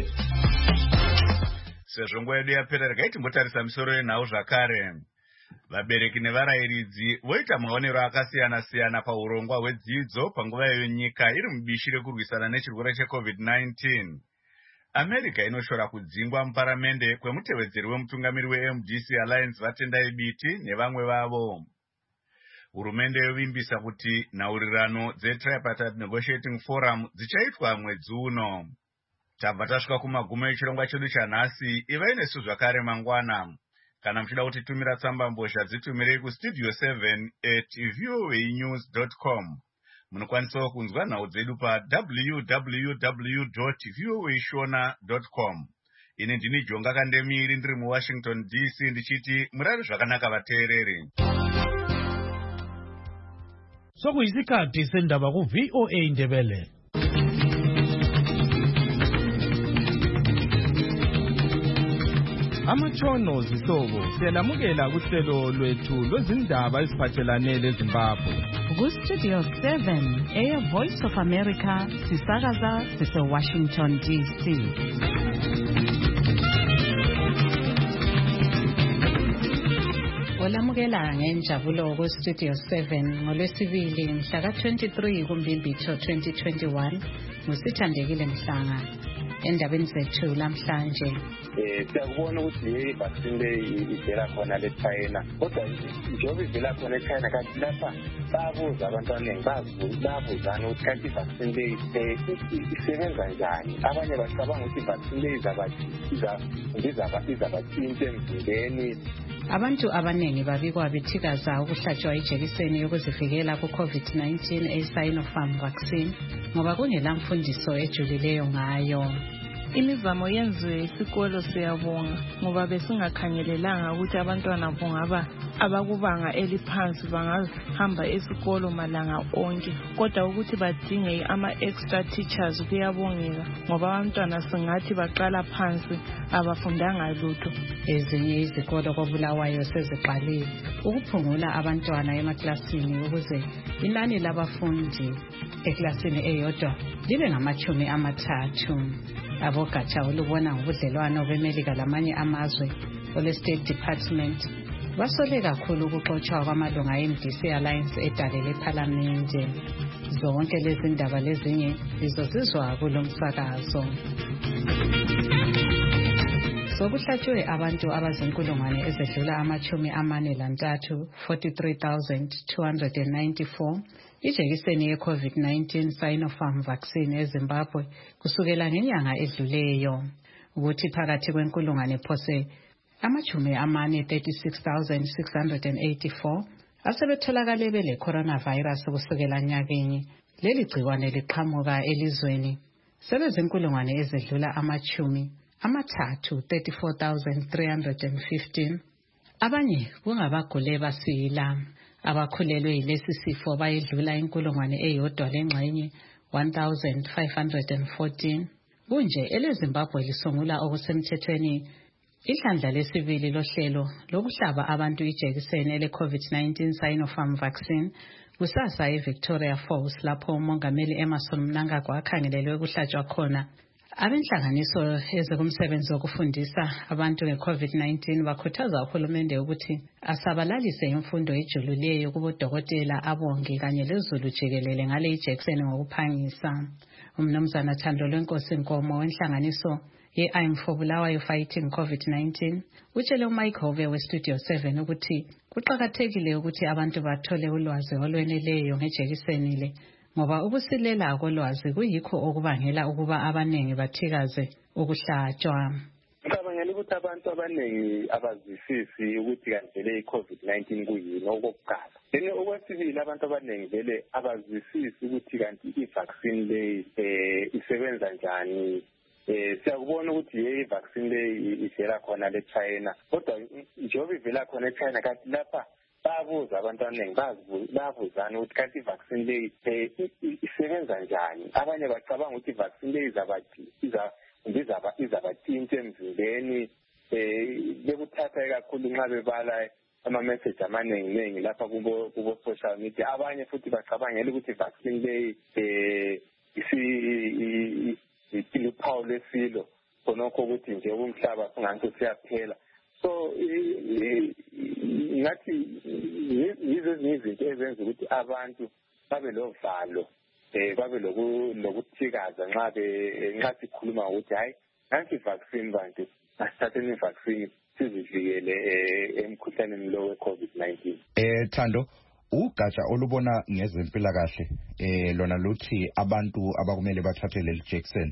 Sezvo nguva yedu yapera regai timbotarisa misoro yenhau zvakare. Vabereki nevarayiridzi voita maonero akasiyana-siyana paurongwa hwedzidzo panguva iyo nyika iri mubishi rekurwisana nechirwere checovid nineteen. America inoshora kudzingwa muparamende kwemutevedzeri wemutungamiri we-M D C Alliance Vatendai Biti nevamwe vavo. Hurumende yovimbisa kuti nhaurirano dze-Tripartite Negotiating Forum dzichaitwa mwedzi uno. tabva tasvika kumagumo echirongwa chedu chanhasi. Ivai nesu zvakare mangwana. Kana muchida kutitumira tsamba mbozha dzitumirei kustudio seven at voanews dot com. Munokwanisawo kunzwa nhau dzedu pa w w w dot voashona dot com. Ini ndini Jonga Kandemiri ndiri muWashington D C ndichiti murari zvakanaka vateereri. Sokuyisikhathi sendaba ku V O A Ndebele. Amatshono zihlobo siyalamukela kuhlelo lwethu lwezindaba eziphathelane leZimbabwe. Ku-Studio seven, Air Voice of America, sisakaza sise-Washington D C. Olamukela ngenjabulo ku-Studio seven ngolwesibili mhla ka-twenty-three kuMbimbithi twenty twenty-one ngusithandekile Mhlanga. Endabeni zethu lamhlanje eh siyakubona ukuthi le vaccine le ivela khona le China kodwa njengoba ivela khona eChina kanti lapha babuza abantwana babuzana ukuthi kanti vaccine le isebenza njani. Abanye bacabanga ukuthi vaccine le izabathi izabathinta emzimbeni. Abantu abaningi babikwa bethikaza ukuhlatshwa ijekiseni yokuzivikela ku-COVID nineteen e-Sinopharm vaccine ngoba kungelamfundiso ejulileyo ngayo. Imizamo yenziwe isikolo siyabonga ngoba besingakhangelelanga ukuthi abantwana bongaba abakubanga eliphansi bangahamba esikolo malanga onke, kodwa ukuthi badinge ama-extra teachers kuyabongeka ngoba abantwana singathi baqala phansi abafundanga lutho. Ezinye izikolo koBulawayo seziqalile ukuphungula abantwana emaklasini ukuze inani labafundi eklasini eyodwa libe ngamachumi amathathu. Abogatsha olubona ngobudlelwano beMelika lamanye amazwe ole-State Department basole kakhulu ukuxotshwa kwamalunga e-M D C Alliance edale lephalamende. Zonke lezi ndaba lezinye zizozizwa kulo msakazo. Sokuhlatshwe abantu abazinkulungwane ezedlula amachumi amane lantathu forty-three thousand two hundred ninety-four ijekiseni ye-COVID nineteen Sinopharm vaccine eZimbabwe kusukela ngenyanga edluleyo, ukuthi phakathi kwenkulungwane phose amachumi amane thirty-six thousand six hundred eighty-four asebetholakale bele coronavirus kusukela nyakenye. Leli gciwane liqhamuka elizweni sebezinkulungwane ezedlula amachumi amathathu thirty-four thousand three hundred fifteen. Abanye kungabagule basila abakhulelwe yilesi sifo bayedlula inkulungwane eyodwa lengxenye one thousand five hundred fourteen. Kunje eleZimbabwe lisungula okusemthethweni ihlandla lesibili lohlelo lokuhlaba abantu ijekiseni ele-COVID nineteen Sinopharm vaccine kusasa eVictoria Falls lapho umongameli Emmerson Mnangagwa akhangelelwe ukuhlatshwa khona. Abenhlanganiso ezikumsebenzi wokufundisa abantu nge-COVID nineteen bakhuthaza uhulumende ukuthi asabalalise imfundo ejululeyo kubodokotela, abongi kanye lezulu jikelele ngale ijekiseni ngokuphangisa. Umnumzana Thando Lwenkosi Nkomo wenhlanganiso ye-I M for Bulawayo Fighting COVID nineteen utshele uMike Hove weStudio seven ukuthi kuqakathekile ukuthi abantu bathole ulwazi olweneleyo ngejekiseni le ngoba ukusilela kolwazi kuyikho okubangela ukuba abaningi bathikaze ukuhlatshwa. Ngicabangela ukuthi abantu abaningi abazwisisi ukuthi kanti le COVID nineteen kuyini okokuqala. Then okwesibili abantu abaningi vele abazwisisi ukuthi kanti i-vaccine le eh isebenza njani. Eh siyakubona ukuthi ye vaccine le ivela khona le China kodwa njengoba ivela khona eChina kanti lapha babuza abantu abaningi babuzana ukuthi kanti i-vaccine le isebenza njani. Abanye bacabanga ukuthi i-vaccine le izabathi izaba izabathinta emzimbeni. Eh bekuthatha kakhulu nxa bebala ama-message amaningi lapha kubo kubo social media. Abanye futhi bacabangela ukuthi i-vaccine le eh isi iluphawu lesilo khonokho ukuthi nje umhlaba singathi siyaphela. So ngathi yizo ezinye izinto ezenza ukuthi abantu babe lovalo eh babe lokuthikaza nxa nxa sikhuluma ukuthi hayi nansi i-vaccine bantu asithatheni i-vaccine sizivikele emkhuhlaneni lo we-COVID nineteen. Eh Thando, ugatsha olubona ngezempilakahle eh lona luthi abantu abakumele bathathe leli jekiseni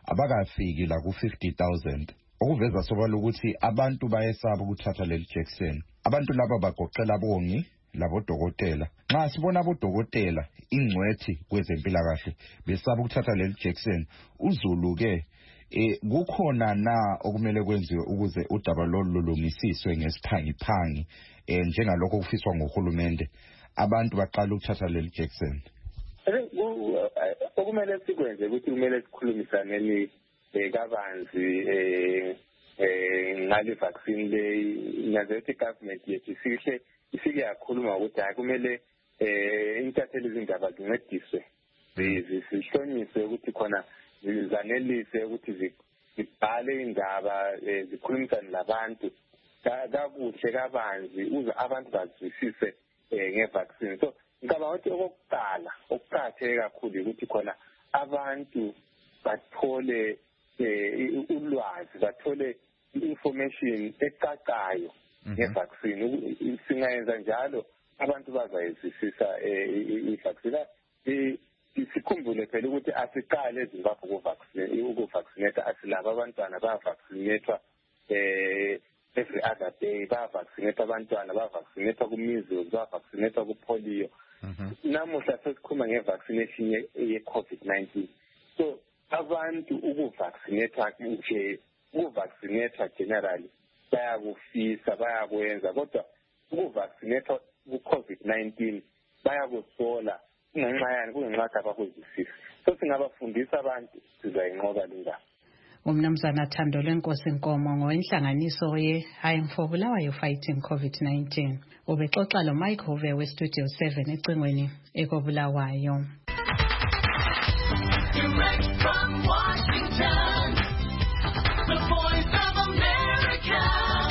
abakafiki la ku fifty thousand, okuveza sobala ukuthi abantu bayesaba ukuthatha leli jekiseni. Abantu laba bagoqela bongi labodokotela. Nxa sibona abodokotela ingcwethi kwezempilakahle besaba ukuthatha leli jekiseni, uZulu ke eh kukhona na okumele kwenziwe ukuze udaba lolu lulungisiswe ngesiphangiphangi eh njengalokho kufiswa ngohulumende abantu baqala ukuthatha leli jekiseni? Okumele sikwenze ukuthi kumele sikhulumisane kabanzi eh eh ngale vaccine le nyazethi government yethu sihle isike yakhuluma ukuthi akumele eh intatheli izindaba zincediswe zihlonyiswe ukuthi khona zanelise ukuthi zibhale indaba zikhulumisane labantu kakuhle kabanzi uze abantu bazwisise ngevaccine. So ngicabanga ukuthi okokuqala okuqakatheke kakhulu ukuthi khona abantu bathole ulwazi, bathole information ecacayo ngevaccine. Singayenza njalo abantu bazayizwisisa ivaccine. Sikhumbule phela ukuthi asiqale eZimbabwe ukuvaccinate ukuvaccinate asilabo abantwana bayavaccinatwa eh every other day, bayavaccinate abantwana bayavaccinatwa kumeasles, bayavaccinatwa kupolio. Namuhla sesikhuluma ngevaccination ye-COVID nineteen. So abantu ukuvaccinatwa nje ukuvaccinatwa generally bayakufisa bayakwenza, kodwa ukuvaccinatwa ku-COVID nineteen bayakusola ngenxa yani kungenxa abakuzwisisa. So singabafundisa abantu sizayinqoba le ndaba. Umnumzana Thando Lenkosi Nkomo ngowenhlanganiso ye I'm for Bulawayo Fighting COVID nineteen. Ubexoxa lo Mike Hove we Studio seven ecingweni ekobulawayo. Direct from Washington, the voice of America,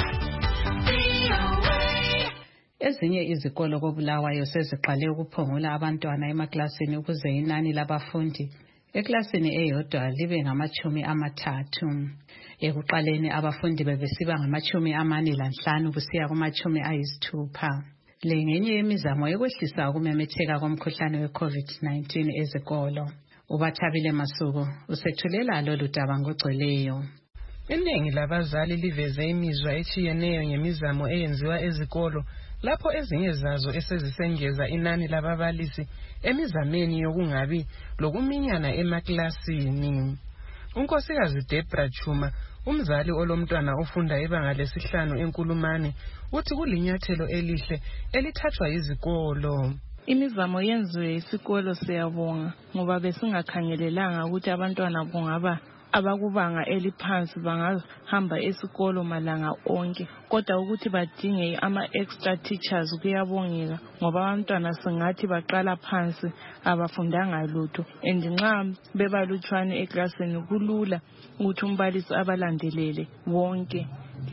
V O A. Ezinye izikolo kobulawayo seziqale ukuphungula abantwana emaklasini ukuze inani labafundi eklasini eyodwa libe ngamachumi amathathu. Ekuqaleni abafundi bebesiba ngamachumi amane lanhlanu kusiya kumachumi ayisithupha. Le ngenye yemizamo yokwehlisa ukumemetheka komkhuhlane we-COVID nineteen ezikolo. Ubathabile Masuku usethulela lolu daba ngogcweleyo. Iningi labazali liveze imizwa etshiyeneyo ngemizamo eyenziwa ezikolo lapho ezinye zazo esezisengeza inani lababalisi emizameni yokungabi lokuminyana emaklasini. Unkosikazi Debra Chuma, umzali olomntwana ofunda ebanga lesihlanu eNkulumane, uthi kulinyathelo elihle elithathwa izikolo. Imizamo yenziwe isikolo siyabonga ngoba besingakhangelelanga ukuthi abantwana bongaba abakubanga eliphansi bangahamba esikolo malanga onke, kodwa ukuthi badinge ama extra teachers kuyabongeka ngoba abantwana singathi baqala phansi abafundanga lutho, and nxa bebalutshwane eklasini kulula ukuthi umbalisi abalandelele wonke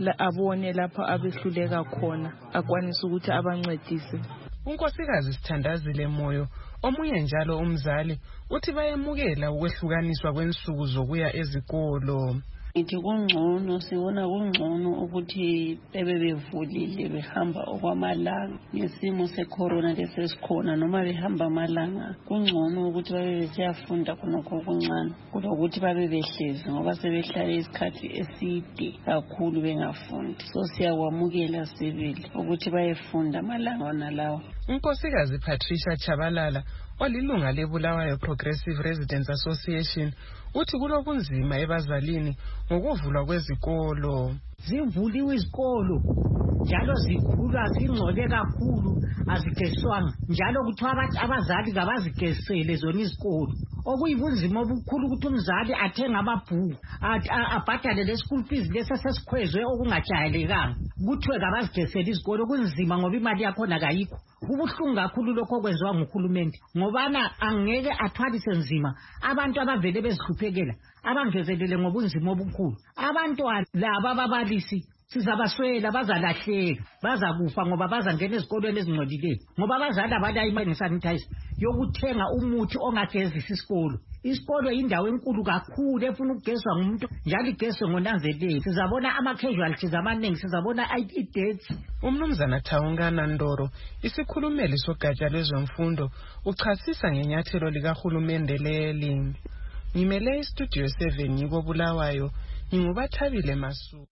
abone lapho abehluleka khona akwanise ukuthi abancedise. Unkosikazi Sithandazile Moyo, omunye njalo umzali, uthi bayamukela ukwehlukaniswa kwensuku zokuya ezikolo. Ithi kungcono, sibona kungcono ukuthi bebe bevulile behamba okwamalanga ngesimo secorona lesesikhona, noma behamba amalanga kungcono ukuthi babe besiyafunda khonokho okuncane kulokuthi babe behlezi ngoba sebehlale isikhathi eside kakhulu bengafundi. So siyakwamukela sibili ukuthi bayefunda amalanga onalawo. Unkosikazi Patricia Chabalala, olilunga leBulawayo Progressive Residents Association, uthi kulobunzima ebazalini ngokuvulwa kwezikolo. Zivuliwe izikolo njalo zikhula zingcole kakhulu azigezwanga, njalo kuthiwa abazali kabazigesele zona izikolo. Okuyibunzima obukhulu ukuthi umzali athenga amabhuku abhadale le school fees lesesesikhwezwe okungajayelekanga, kuthiwe kabazigesele izikolo. Kunzima ngoba imali yakhona kayikho. Kubuhlungu kakhulu lokho okwenziwa nguhulumende ngobana angeke athwalise nzima abantu abavele bezihluphekela, abangezelele ngobunzima obukhulu. Abantwana laba ababalisi sizabaswela, bazalahleka, bazakufa ngoba bazangena ezikolweni ezingcolileyo ngoba abazali abalayo imali ngesanitizer yokuthenga umuthi ongagezisa isikolo. Isikolo indawo enkulu kakhulu efuna ukugezwa ngumuntu njalo igezwe ngonanzelelo. Sizabona ama-casualties amaningi, sizabona i-deaths. Umnumzana Thawungana Ndoro, isikhulumeli sogatsha lwezemfundo, uchasisa ngenyathelo likahulumende leli. ngimele istudio seven ngiko Bulawayo, ngingubathabile Masuku.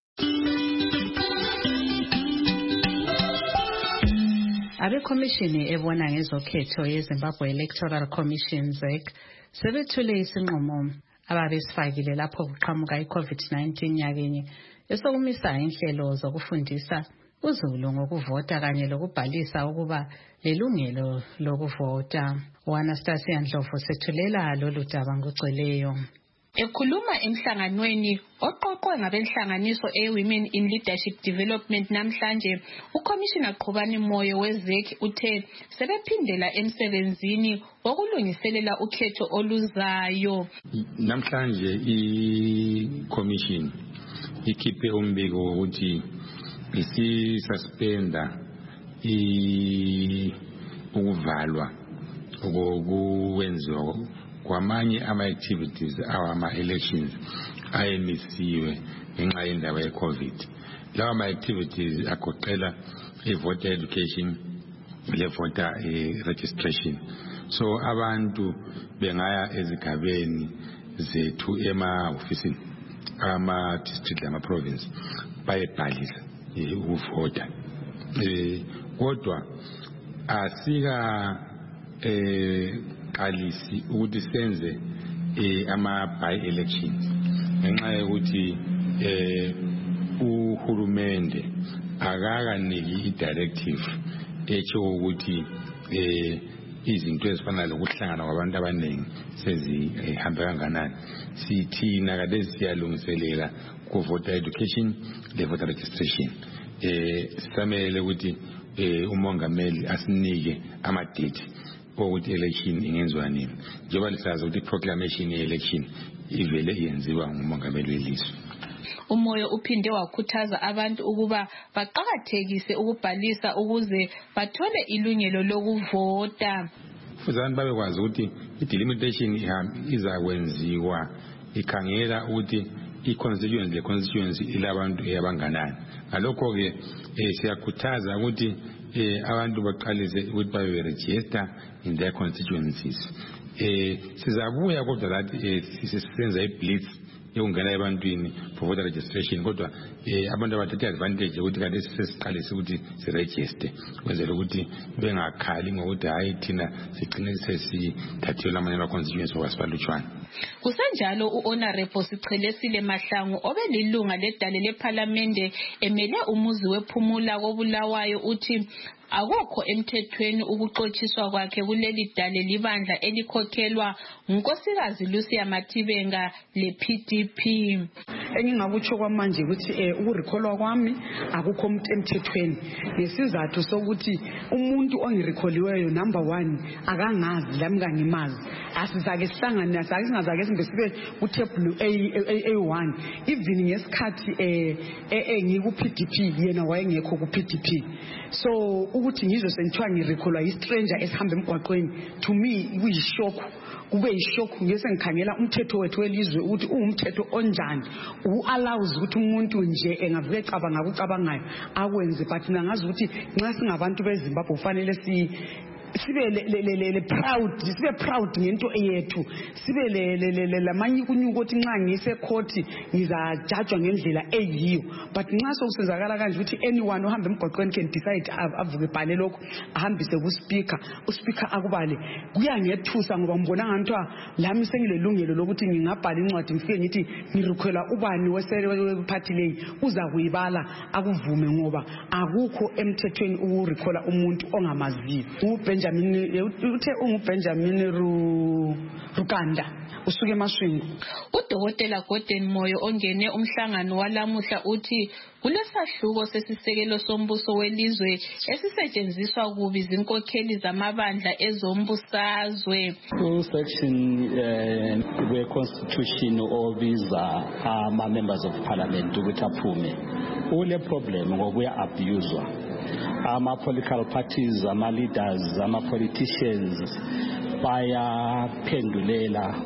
Abekhomishini ebona ngezokhetho yeZimbabwe Electoral Commission Z E C sebethule isinqumo ababesifakile lapho kuqhamuka i-COVID nineteen nyakenye esokumisa inhlelo zokufundisa uZulu ngokuvota kanye lokubhalisa ukuba lelungelo lokuvota. uAnastasia Ndlovu sethulela lolu daba ngoceleyo. Ekhuluma emhlanganweni oqoqwe ngabenhlanganiso e-Women in Leadership Development namhlanje, uCommissioner Qhubani Moyo we-Z E C uthe sebephindela emsebenzini wokulungiselela ukhetho oluzayo. Namhlanje i-Commission ikhiphe umbiko wokuthi isi-suspenda ukuvalwa okwenziwa kwamanye ama-activities awama-elections ayemisiwe ngenxa yendaba ye-COVID. Lawa ama-activities agoqela i-voter education, le-voter registration. So abantu bengaya ezigabeni zethu ema-ofisini ama-district lama-province bayebhalisa ukuvota. Kodwa asika qalisi ukuthi senze ama-by-elections ngenxa yokuthi uhulumende akakaniki i-directive etsho ukuthi izinto ezifana lokuhlangana kwabantu abaningi sezihambe kanganani. Sithina kade siyalungiselela ku-voter education le-voter registration. Sisamele ukuthi umongameli asinike ama-date ukuthi election ingenziwa nini, njengoba lisazi ukuthi proclamation ye-election ivele yenziwa ngumongameli welizwe. Umoyo uphinde wakhuthaza abantu ukuba baqakathekise ukubhalisa ukuze bathole ilungelo lokuvota. Fuzani babekwazi ukuthi i-delimitation izakwenziwa ikhangela ukuthi i-constituency le-constituency ilabantu abanganani. Ngalokho-ke siyakhuthaza ukuthi abantu baqalise ukuthi babe-register in their constituencies. Sizabuya kodwa lathi sisenza i-blitz yokungena ebantwini for voter registration, kodwa abantu abathatha advantage ukuthi kade sesiqalise ukuthi siregister kwenzela ukuthi bengakhali ngokuthi hayi thina sigcine sesithathiwe lamanye ama-constituency wasipalutshwana. Kusenjalo u-Honorable Sichelesile Mahlangu obelilunga ledale lephalamende emele umuzi wephumula koBulawayo uthi akukho emthethweni ukuxotshiswa kwakhe kuleli dale libandla elikhokhelwa ngunkosikazi Lucia Matibenga le-P D P. Engingakutsho kwamanje ukuthi eh ukurecallwa kwami akukho emthethweni ngesizathu sokuthi umuntu ongirekholiweyo number one akangazi lami kangimazi. Asizake sihlangane asake singazake simbe sibe uTable A one even ngesikhathi eh eh ngiku P D P yena wayengekho ku P D P. So ukuthi ngizwe sengithiwa ngirecallwa i-stranger esihamba emgwaqweni, to me kuyishock, kube yishock ngese ngikhangela umthetho wethu welizwe ukuthi uumthetho onjani u-allows ukuthi umuntu nje engavuke cabanga ukucabangayo akwenze. But nangazi ukuthi nxa singabantu beZimbabwe kufanele si sibe le le proud sibe proud ngento eyethu, sibe le lamanye kunyuko ukuthi nxa ngise court ngizajajwa ngendlela eyiyo. But nxa sokusenzakala kanje ukuthi anyone ohamba emgwaqweni can decide avuke bhale lokho ahambise ku speaker, u speaker akubale, kuyangethusa ngoba ngibona ngantwa lami sengilelungelo lokuthi ngingabhala incwadi ngifike ngithi ngirekhwela ubani wesele party lay uza kuyibala akuvume ngoba akukho emthethweni ukurekhola umuntu ongamaziyo. uBenjamin uthe unguBenjamin Rukanda usuke eMashweni. Udokotela Gordon Moyo ongene umhlangano walamuhla uthi kulesahluko sesisekelo sombuso welizwe esisetshenziswa kubi zinkokheli zamabandla ezombusazwe. Section uh, we constitution obiza ama members of parliament ukuthi aphume. Ule problem ngokuya abuswa ama political parties, ama leaders, ama politicians bayaphendulela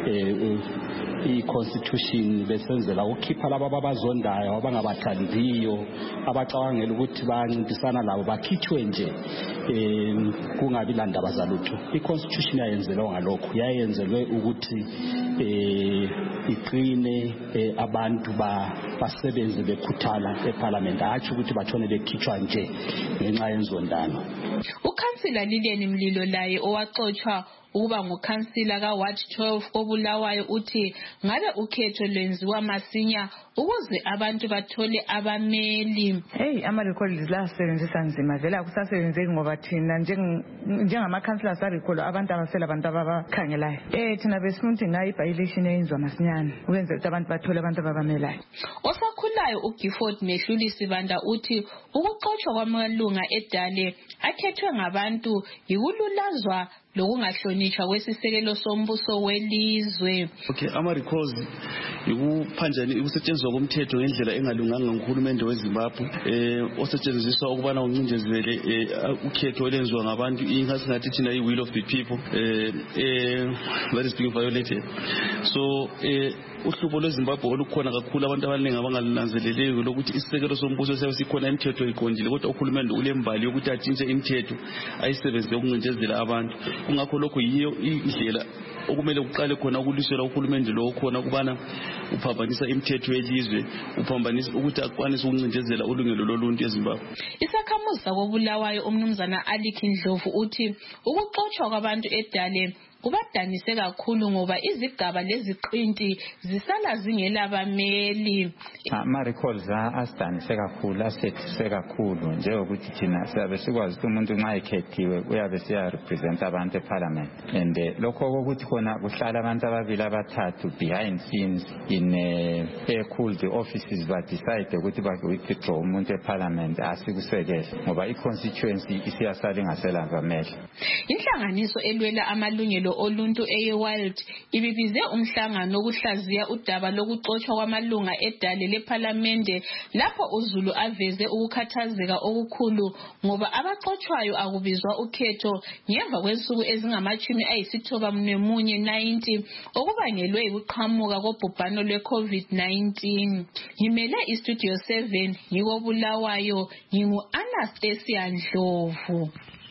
i-constitution besenzela ukukhipha laba ababazondayo abangabathandiyo abacabangela ukuthi bancintisana labo bakhithwe nje kungabi landaba zalutho. I-constitution yayenzelwa ngalokho, yayenzelwe ukuthi eh iqine abantu basebenze bekhuthala eParliament athi ukuthi bathone bekhitshwa nje ngenxa yenzondano. Ukhansila Lilian Mlilo laye owaxoxwa ukuba ngukhansila kaWard twelve koBulawayo uthi ngabe ukhetho lwenziwa masinya ukuze abantu bathole abameli. Hey, ama-recalls la asebenzisa nzima vele akusasebenzeki ngoba thina njengamakhansila sa-recall abantu abasela abantu ababakhangelayo. Eh thina besifuna ukuthi ngayo i-by-election eyenziwa masinyane ukwenza ukuthi abantu bathole abantu ababamelayo. Osakhulayo uGifford Mehluli Sibanda uthi ukuxoxwa kwamalunga edale akhethwe ngabantu yikululazwa lokungahlonishwa kwesisekelo sombuso welizwe. Okay, ama-recalls ikuphanjani ukusetshenziswa komthetho ngendlela engalunganga nguhulumende weZimbabwe eh osetshenziswa ukubana uncinjezele ukhetho olenziwa ngabantu ingasingathi thina i-will of the people eh eh that is being violated. So eh uhlupho lweZimbabwe olukhona kakhulu abantu abaningi abangalinanzeleleyo lokuthi isisekelo sombuso siyabe sikhona imithetho iqondile kodwa uhulumende ulembali yokuthi atshintshe imithetho ayisebenzise ukuncinjezela abantu. Kungakho lokho yiyo indlela okumele kuqale khona ukulisela uhulumende lo khona kubana uphambanisa imithetho yelizwe uphambanisa ukuthi akwanise ukuncindezela ulungelo loluntu eZimbabwe. Isakhamuzi koBulawayo umnumzana Alikhi Ndlovu uthi ukuxoxwa kwabantu edale kubadanise kakhulu ngoba izigaba leziqinti zisala zingela bameli. Ama-recalls asidanise kakhulu asethise kakhulu njengokuthi thina siyabe sikwazi ukuthi umuntu nxa ekhethiwe uyabe siya-represent abantu eParliament and lokho kokuthi khona kuhlala abantu ababili abathathu behind scenes in air-cooled offices badecide ukuthi ba-withdraw umuntu eParliament asikusekele ngoba i-constituency isiyasala ingasela bameli. Inhlanganiso elwela amalungelo oluntu eyeWild ibibize umhlangano okuhlaziya udaba lokuxoxwa kwamalunga edale leParliamente lapho uZulu aveze ukukhathazeka okukhulu ngoba abaxoxwayo akubizwa ukhetho ngemva kwensuku ezingamachumi ayisithoba nemunye ninety okubangelwe ukuqhamuka kobhubhano lwe-COVID nineteen. Ngimele iStudio seven ngikoBulawayo ngingu-Anastasia Ndlovu.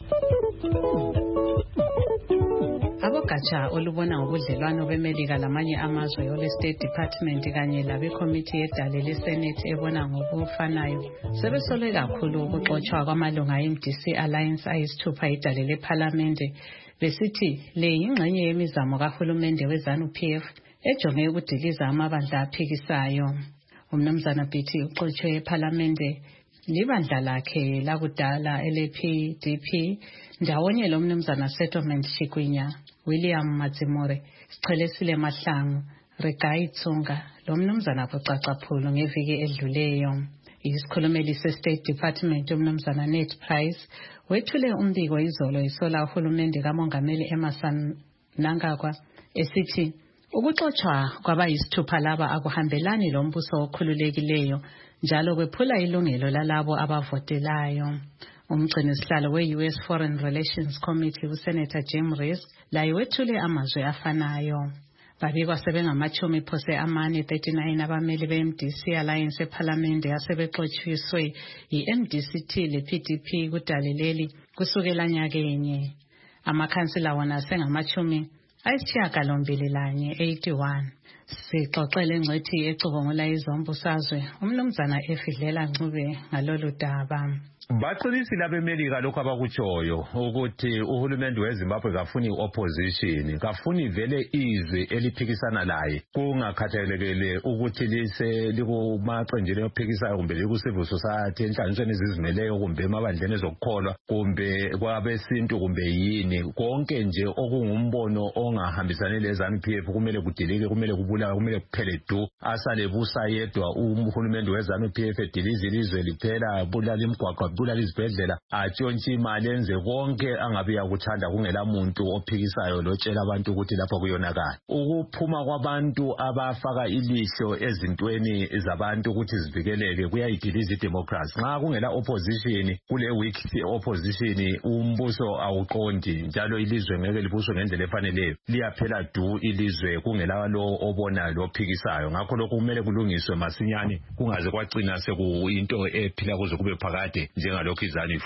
Abogatsha olubona ngobudlelwano beMelika lamanye amazwe yole State Department kanye labe committee yedale leSenate ebona ngokufanayo sebesole kakhulu ukuxoxwa kwamalunga e-M D C Alliance ayisithupha idale leParliamente besithi le yingxenye yemizamo kahulumende weZANU-P F ejonge ukudiliza amabandla aphikisayo. Umnumzana Bithi uxoxwe eParliamente libandla lakhe lakudala ele-P D P ndawonye lo mnumzana Settlement Chikwinya, William Madzimore, Sichelesile Mahlangu, Regai Tsunga, lo mnumzana kucacaphulu ngeviki edluleyo. Isikhulumeli se-State Department umnumzana Ned Price wethule umbiko izolo isola uhulumende kamongameli Emmerson Mnangagwa esithi ukuxoxwa kwabayisithupha laba akuhambelani lombuso okhululekileyo njalo kwephula ilungelo lalabo abavotelayo. Umgcini sihlalo we-U S Foreign Relations Committee uSenator Jim Risch laye wethule amazwi afanayo. Babikwa sebengamachumi phose amane thirty-nine abameli be-M D C Alliance eParliamente asebexotshiswe yi-M D C T le-P D P kudale leli kusukela nyakenye. Amakhansila wona asengamachumi ayisishiyagalombili lanye eighty-one. Sixoxele ngcethi ecubungula izombusazwe umnumzana Efidlela Ncube ngalolu daba. Baqinisile abemelika lokho abakutshoyo ukuthi uhulumende weZimbabwe kafuni opposition, kafuni vele izwe eliphikisana laye kungakhathalekile ukuthi lise likumaqenjini ophikisayo kumbe liku-civil society enhlanganisweni ezizimeleyo kumbe emabandleni ezokukholwa kumbe kwabesintu kumbe yini. Konke nje okungumbono ongahambisani leZANU-P F kumele kudilike, kumele kubulawe, kumele kuphele du. Asale busa yedwa uhulumende weZANU-P F edilize ilizwe liphela, bulala imigwaqo, bulala izibhedlela, atshontshe imali, enze konke angabe yakuthanda kungela muntu ophikisayo lotshela abantu ukuthi lapho kuyonakala. Ukuphuma kwabantu abafaka ilihlo ezintweni zabantu ukuthi zivikeleke kuyayidiliza idemocracy. Nxa kungela opposition, kule weak opposition, umbuso awuqondi njalo ilizwe ngeke libuswe ngendlela efaneleyo. Liyaphela du ilizwe kungela lo obona lo ophikisayo. Ngakho lokhu kumele kulungiswe masinyane kungaze kwagcina sekuyinto ephila kuze kube phakade njengalokhu iZANU ifuna.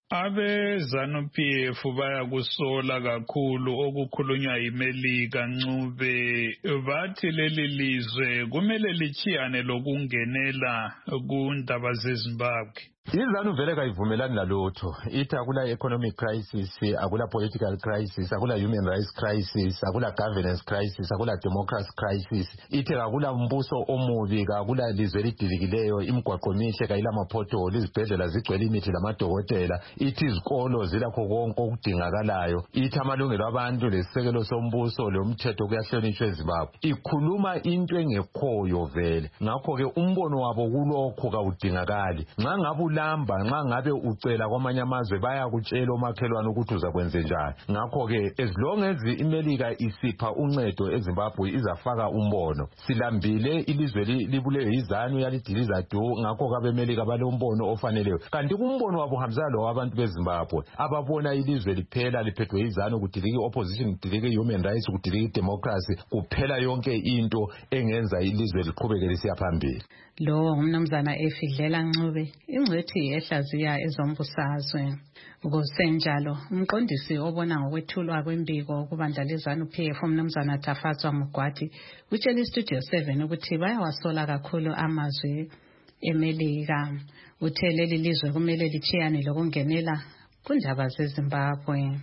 Abe ZANU P F bayakusola kakhulu okukhulunywa yiMelika Ncube bathi leli lizwe kumele lichiyane lokungenela kundaba zeZimbabwe. iZANU vele kayivumelani lalutho. Ithi akula economic crisis, akula political crisis, akula human rights crisis, akula governance crisis, akula democracy crisis. Ithi akula mbuso omubi, akula lizwe lidilikileyo, imigwaqo mihle kayila maphotholi, izibhedlela zigcwele imithi lamadokotela. Ithi izikolo zilakho konke okudingakalayo. Ithi amalungelo abantu lesisekelo sombuso lomthetho kuyahlonishwa eZimbabwe. Ikhuluma into engekhoyo vele. Ngakho ke umbono wabo kulokho kawudingakali. Nxa ngabe lamba nxa ngabe ucela kwamanye amazwe bayakutshela omakhelwane ukuthi uzakwenze njani. Ngakho ke as long as iMelika isipha uncedo eZimbabwe izafaka umbono. Silambile ilizwe libulewe iZANU yalidiliza du, ngakho kabe Melika balombono ofaneleyo. Kanti kumbono wabo hambisana lo abantu beZimbabwe ababona ilizwe liphela liphethwe iZANU, kudilika opposition, kudilika human rights, kudilika democracy, kuphela yonke into engenza ilizwe liqhubeke lisiya phambili. Lo umnumzana Efidlela Ncube ingcwethi ehlaziya ezombusazwe. Ngosenjalo umqondisi obona ngokwethulwa kwembiko kubandla leZANU P F umnumzana Tafatswa Mugwati utshela iStudio seven ukuthi bayawasola kakhulu amazwi eMelika. Uthe leli lizwe kumele lichiyane lokungenela kundaba zeZimbabwe.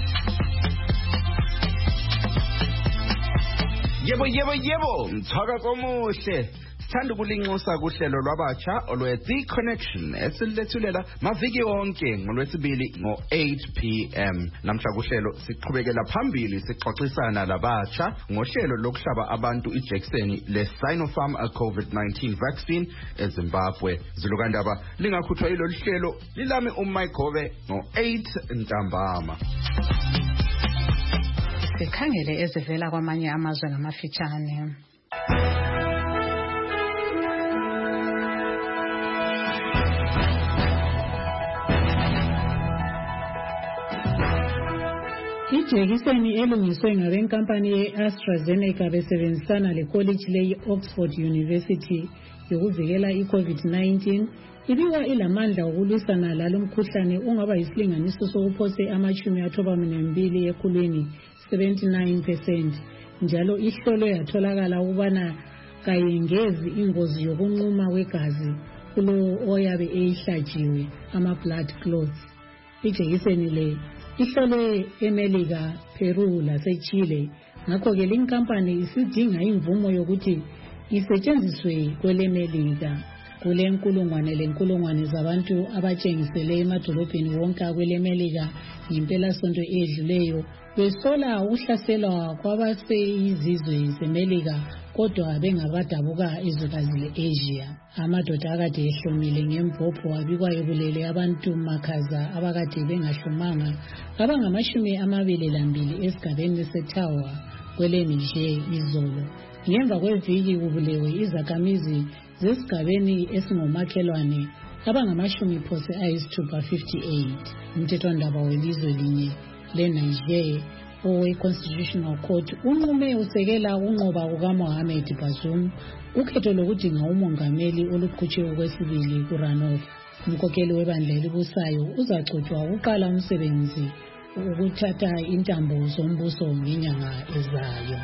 Yebo yebo yebo mthaka komuhle. Sithanda ukulinxusa kuhlelo lwabatsha olwe-The Connection esilethulela maviki wonke ngolwesibili ngo eight p m Namhla kuhlelo siqhubekela phambili sixoxisana labatsha ngohlelo lokuhlaba abantu ijekiseni le-Sinopharm COVID nineteen vaccine eZimbabwe. Zilukandaba lingakhuthwa ilolu hlelo lilami uMayikhove ngo eight ntambama. Sikhangele ezivela kwamanye amazwe ngamafitshane. Ijekiseni elungiswe ngabenkampani ye-AstraZeneca besebenzisana le-college le-Oxford University yokuvikela i-COVID nineteen ibikwa ilamandla ukulwisana lalo mkhuhlane ungaba yisilinganiso sokuphose amashumi athobamine mbili ekhulwini seventy-nine percent. Njalo ihlolwe yatholakala ukubana kayengezi ingozi yokunquma kwegazi kulo oyabe eyihlatshiwe ama-blood clots. Ijekiseni le ihlolwe eMelika, Peru laseChile. Ngakho ke linkampani isidinga imvumo yokuthi isetshenziswe kweleMelika. Kule nkulungwane lenkulungwane zabantu abatshengisele emadolobheni wonke kweleMelika ngempela sonto edluleyo besola ukuhlaselwa kwabaseyizizwe zeMelika kodwa bengabadabuka izwekazi le-Asia. Amadoda akade ehlomile ngembhobho abikwa ebulele abantu makhaza abakade bengahlomanga abangamashumi amabili lambili esigabeni seTawa kweleNiger izolo. Ngemva kweviki kubulewe izakhamizi zesigabeni esingomakhelwane abangamashumi phose ayisithupha fifty-eight. Umthethwandaba welizwe linye leNiger owe-Constitutional Court unqume usekela unqoba kukaMohamed Bazoum ukhetho lokudinga umongameli oluqhutshiwe kwesibili kuRunoff. Umkhokheli webandla elibusayo uzagcotshwa ukuqala umsebenzi ukuthatha intambo zombuso ngenyanga ezayo.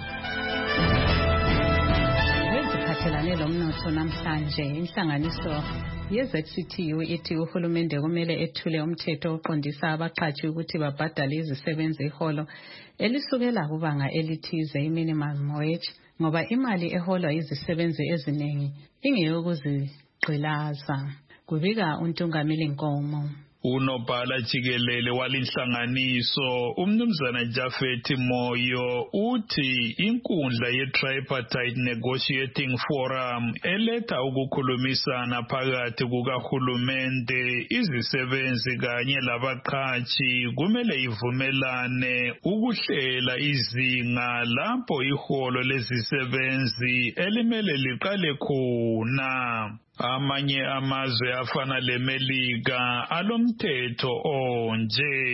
Eziphathelane lomnotho namhlanje inhlanganiso ye-Z C T U ithi uhulumende kumele ethule umthetho oqondisa abaqhatshi ukuthi babhadale izisebenzi iholo elisukela kubanga elithize i-minimum wage ngoba imali eholwa izisebenzi eziningi ingeyokuzigqilaza. Kubika uNtungameli Nkomo. Unobhala jikelele walinhlanganiso umnumzana Jafet Moyo uthi inkundla ye-tripartite negotiating forum eletha ukukhulumisana phakathi kukahulumende, izisebenzi kanye labaqhatshi kumele ivumelane ukuhlela izinga lapho iholo lezisebenzi elimele liqale khona. Amanye amazwe afana leMelika alomthetho onje.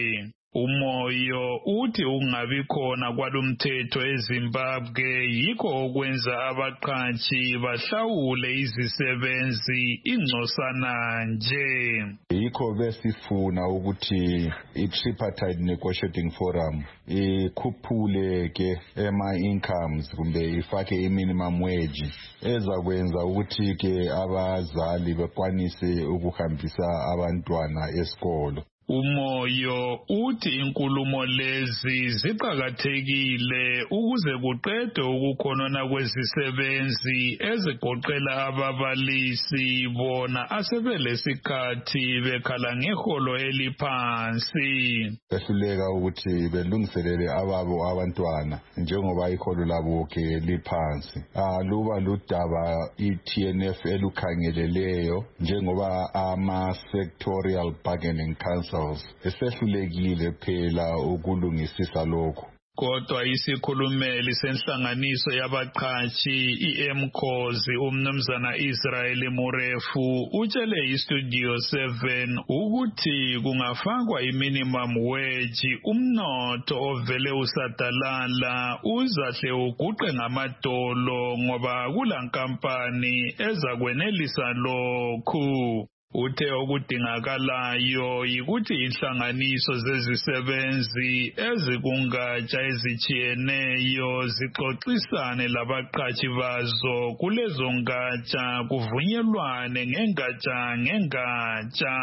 Umoyo uthi ungabi khona kwalomthetho eZimbabwe yikho okwenza abaqhatshi bahlawule izisebenzi ingcosana nje. Yikho besifuna ukuthi i-tripartite negotiating forum ikhuphule ke ema incomes kumbe ifake i-minimum wage ezakwenza ukuthi ke abazali bekwanise ukuhambisa abantwana esikolo. Umoyo uthi inkulumo lezi ziqhakathekile ukuze kuqedwe ukukhonona kwezisebenzi ezigoqela ababalisi bona asebelesikhathi bekhala ngeholo eliphansi. Behluleka ukuthi belungiselele ababo abantwana njengoba iholo labo ke liphansi. Aluba ludaba i-T N F elukhangeleleyo njengoba ama sectorial bargaining council esehlulekile phela ukulungisisa lokho. Kodwa isikhulumeli senhlanganiso yabaqhatshi i-Mkhozi umnumzana Israel Murefu utshele iStudio seven ukuthi kungafakwa i-minimum wage umnotho ovele usadalala uzahle uguqe ngamadolo ngoba kulankampani ezakwenelisa lokhu. Uthe okudingakalayo yikuthi inhlanganiso zezisebenzi ezikungatsha ezitshiyeneyo zixoxisane labaqhatshi bazo kulezo ngatsha kuvunyelwane ngengatsha ngengatsha.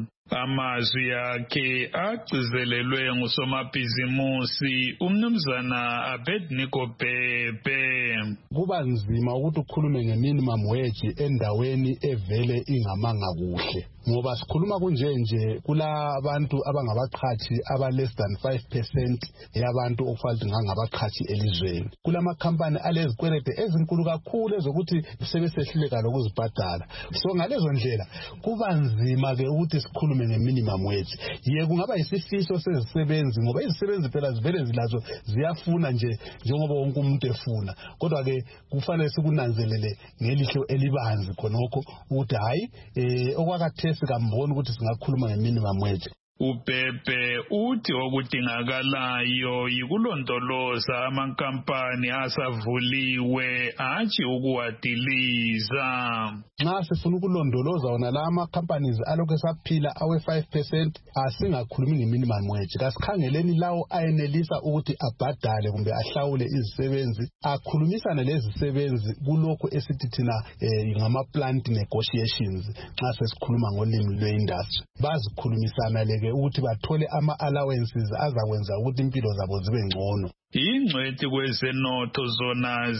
Amazwi yakhe agcizelelwe ngusomabhizimusi umnumzana Abednego Bhebhe. Kuba nzima ukuthi ukhulume nge-minimum wage endaweni evele ingamanga kuhle ngoba sikhuluma kunje nje kulabantu abangabaqhatshi aba less than five percent yabantu okufanele ngangabaqhatshi elizweni. Kulama company alezikwelede ezinkulu kakhulu ezokuthi sebesehluleka lokuzibhadala. So ngalezo ndlela kuba nzima ke ukuthi sikhulume nge-minimum wage. Ye kungaba isifiso sezisebenzi ngoba izisebenzi phela zivele zilazo ziyafuna nje njengoba wonke umuntu efuna. Kodwa ke kufanele sikunanzelele ngelihlo elibanzi khonokho ukuthi hayi eh okwakathesi sikambona ukuthi singakhuluma nge-minimum wage. Ubhebhe uthi okudingakalayo yikulondoloza amankampani asavuliwe athi ukuwadiliza. Nxa sifuna ukulondoloza wona la ama companies alokho esaphila awe five percent asingakhulumi nge-minimum wage. Kasikhangeleni lawo ayenelisa ukuthi abhadale kumbe ahlawule izisebenzi akhulumisana lezisebenzi kulokho esithi thina eh, ngama plant negotiations nxa sesikhuluma ngolimi lwe-industry. Bazikhulumisana leke ukuthi bathole ama allowances azakwenza ukuthi impilo zabo zibe ngcono. Ingcwethi kwezenotho zona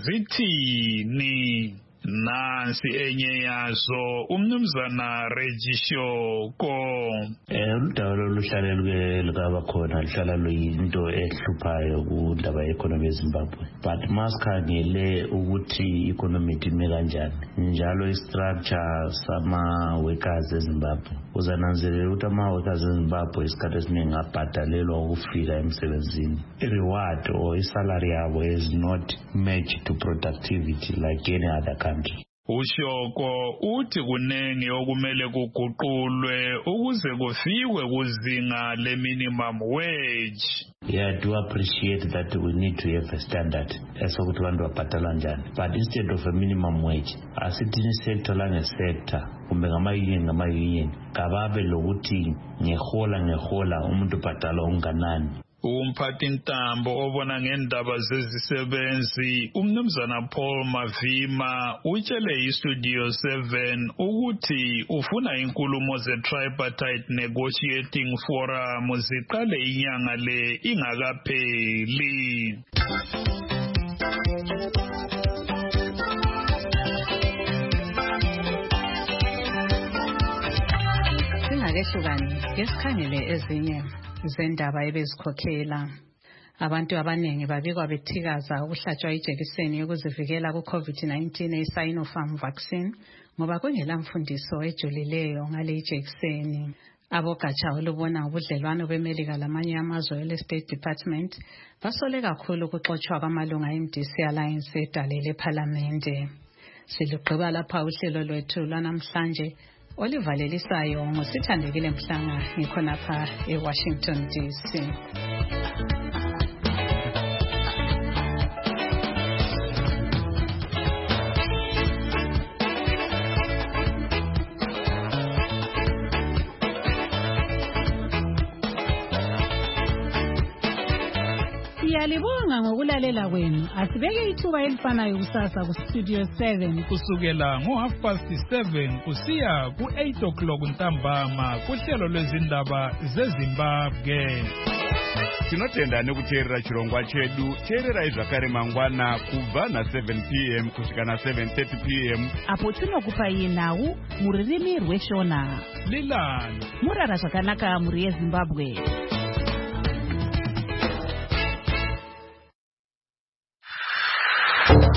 zithini? Nansi enye yazo umnumzana Regishoko. Eh udaba oluhlalelwe likaba khona lihlala luyinto ehluphayo kundaba ye-economy eZimbabwe. But masikhangele ukuthi economy ime kanjani njalo istructure sama workers eZimbabwe. Uzananzelela ukuthi ama workers eZimbabwe isikhathi esiningi abhadalelwa ukufika emsebenzini. I-reward or i-salary yabo is not matched to productivity like any other country. Ushoko uthi kunengi okumele kuguqulwe ukuze kufikwe kuzinga le minimum wage. Yeah, I do appreciate that we need to have a standard esokuthi abantu babhadala njani. But instead of a minimum wage, asithini sector lange sector kumbe ngama-union ngama-union kababe lokuthi ngehola ngehola umuntu ubhadala unganani. Umphathi ntambo obona ngendaba zezisebenzi umnumzana Paul Mavima utshele iStudio seven ukuthi ufuna inkulumo ze-tripartite negotiating forum ziqale inyanga le ingakapheli. Singakehlukani ngesikhangele ezinye zendaba ebezikhokhela. Abantu abanengi babikwa bethikaza ukuhlatshwa ijekiseni yokuzivikela ku-COVID nineteen e-Sinopharm vaccine ngoba kungela mfundiso ejulileyo ngale ijekiseni. Abogatsha olubona ubudlelwano beMelika lamanye amazwe ele-State Department basole kakhulu ukuxotshwa kwamalunga e-M D C Alliance edalele ePhalamende. Siluqhiba lapha uhlelo lwethu lwanamhlanje olivalelisayo ngusithandekile Mhlanga ngikhonapha eWashington D C. Siyalibonga ngokulalela kwenu. Asibeke ithuba elifanayo kusasa ku Studio seven kusukela ngo half past seven kusiya ku eight o'clock ntambama kuhlelo lwezindaba zeZimbabwe. Tinotenda nekuteerera chirongwa chedu. Teererai zvakare mangwana kubva na seven p m kusvika na seven thirty p m apo tinokupai nhau muririmi rweshona. Lilani murara zvakanaka muri yeZimbabwe.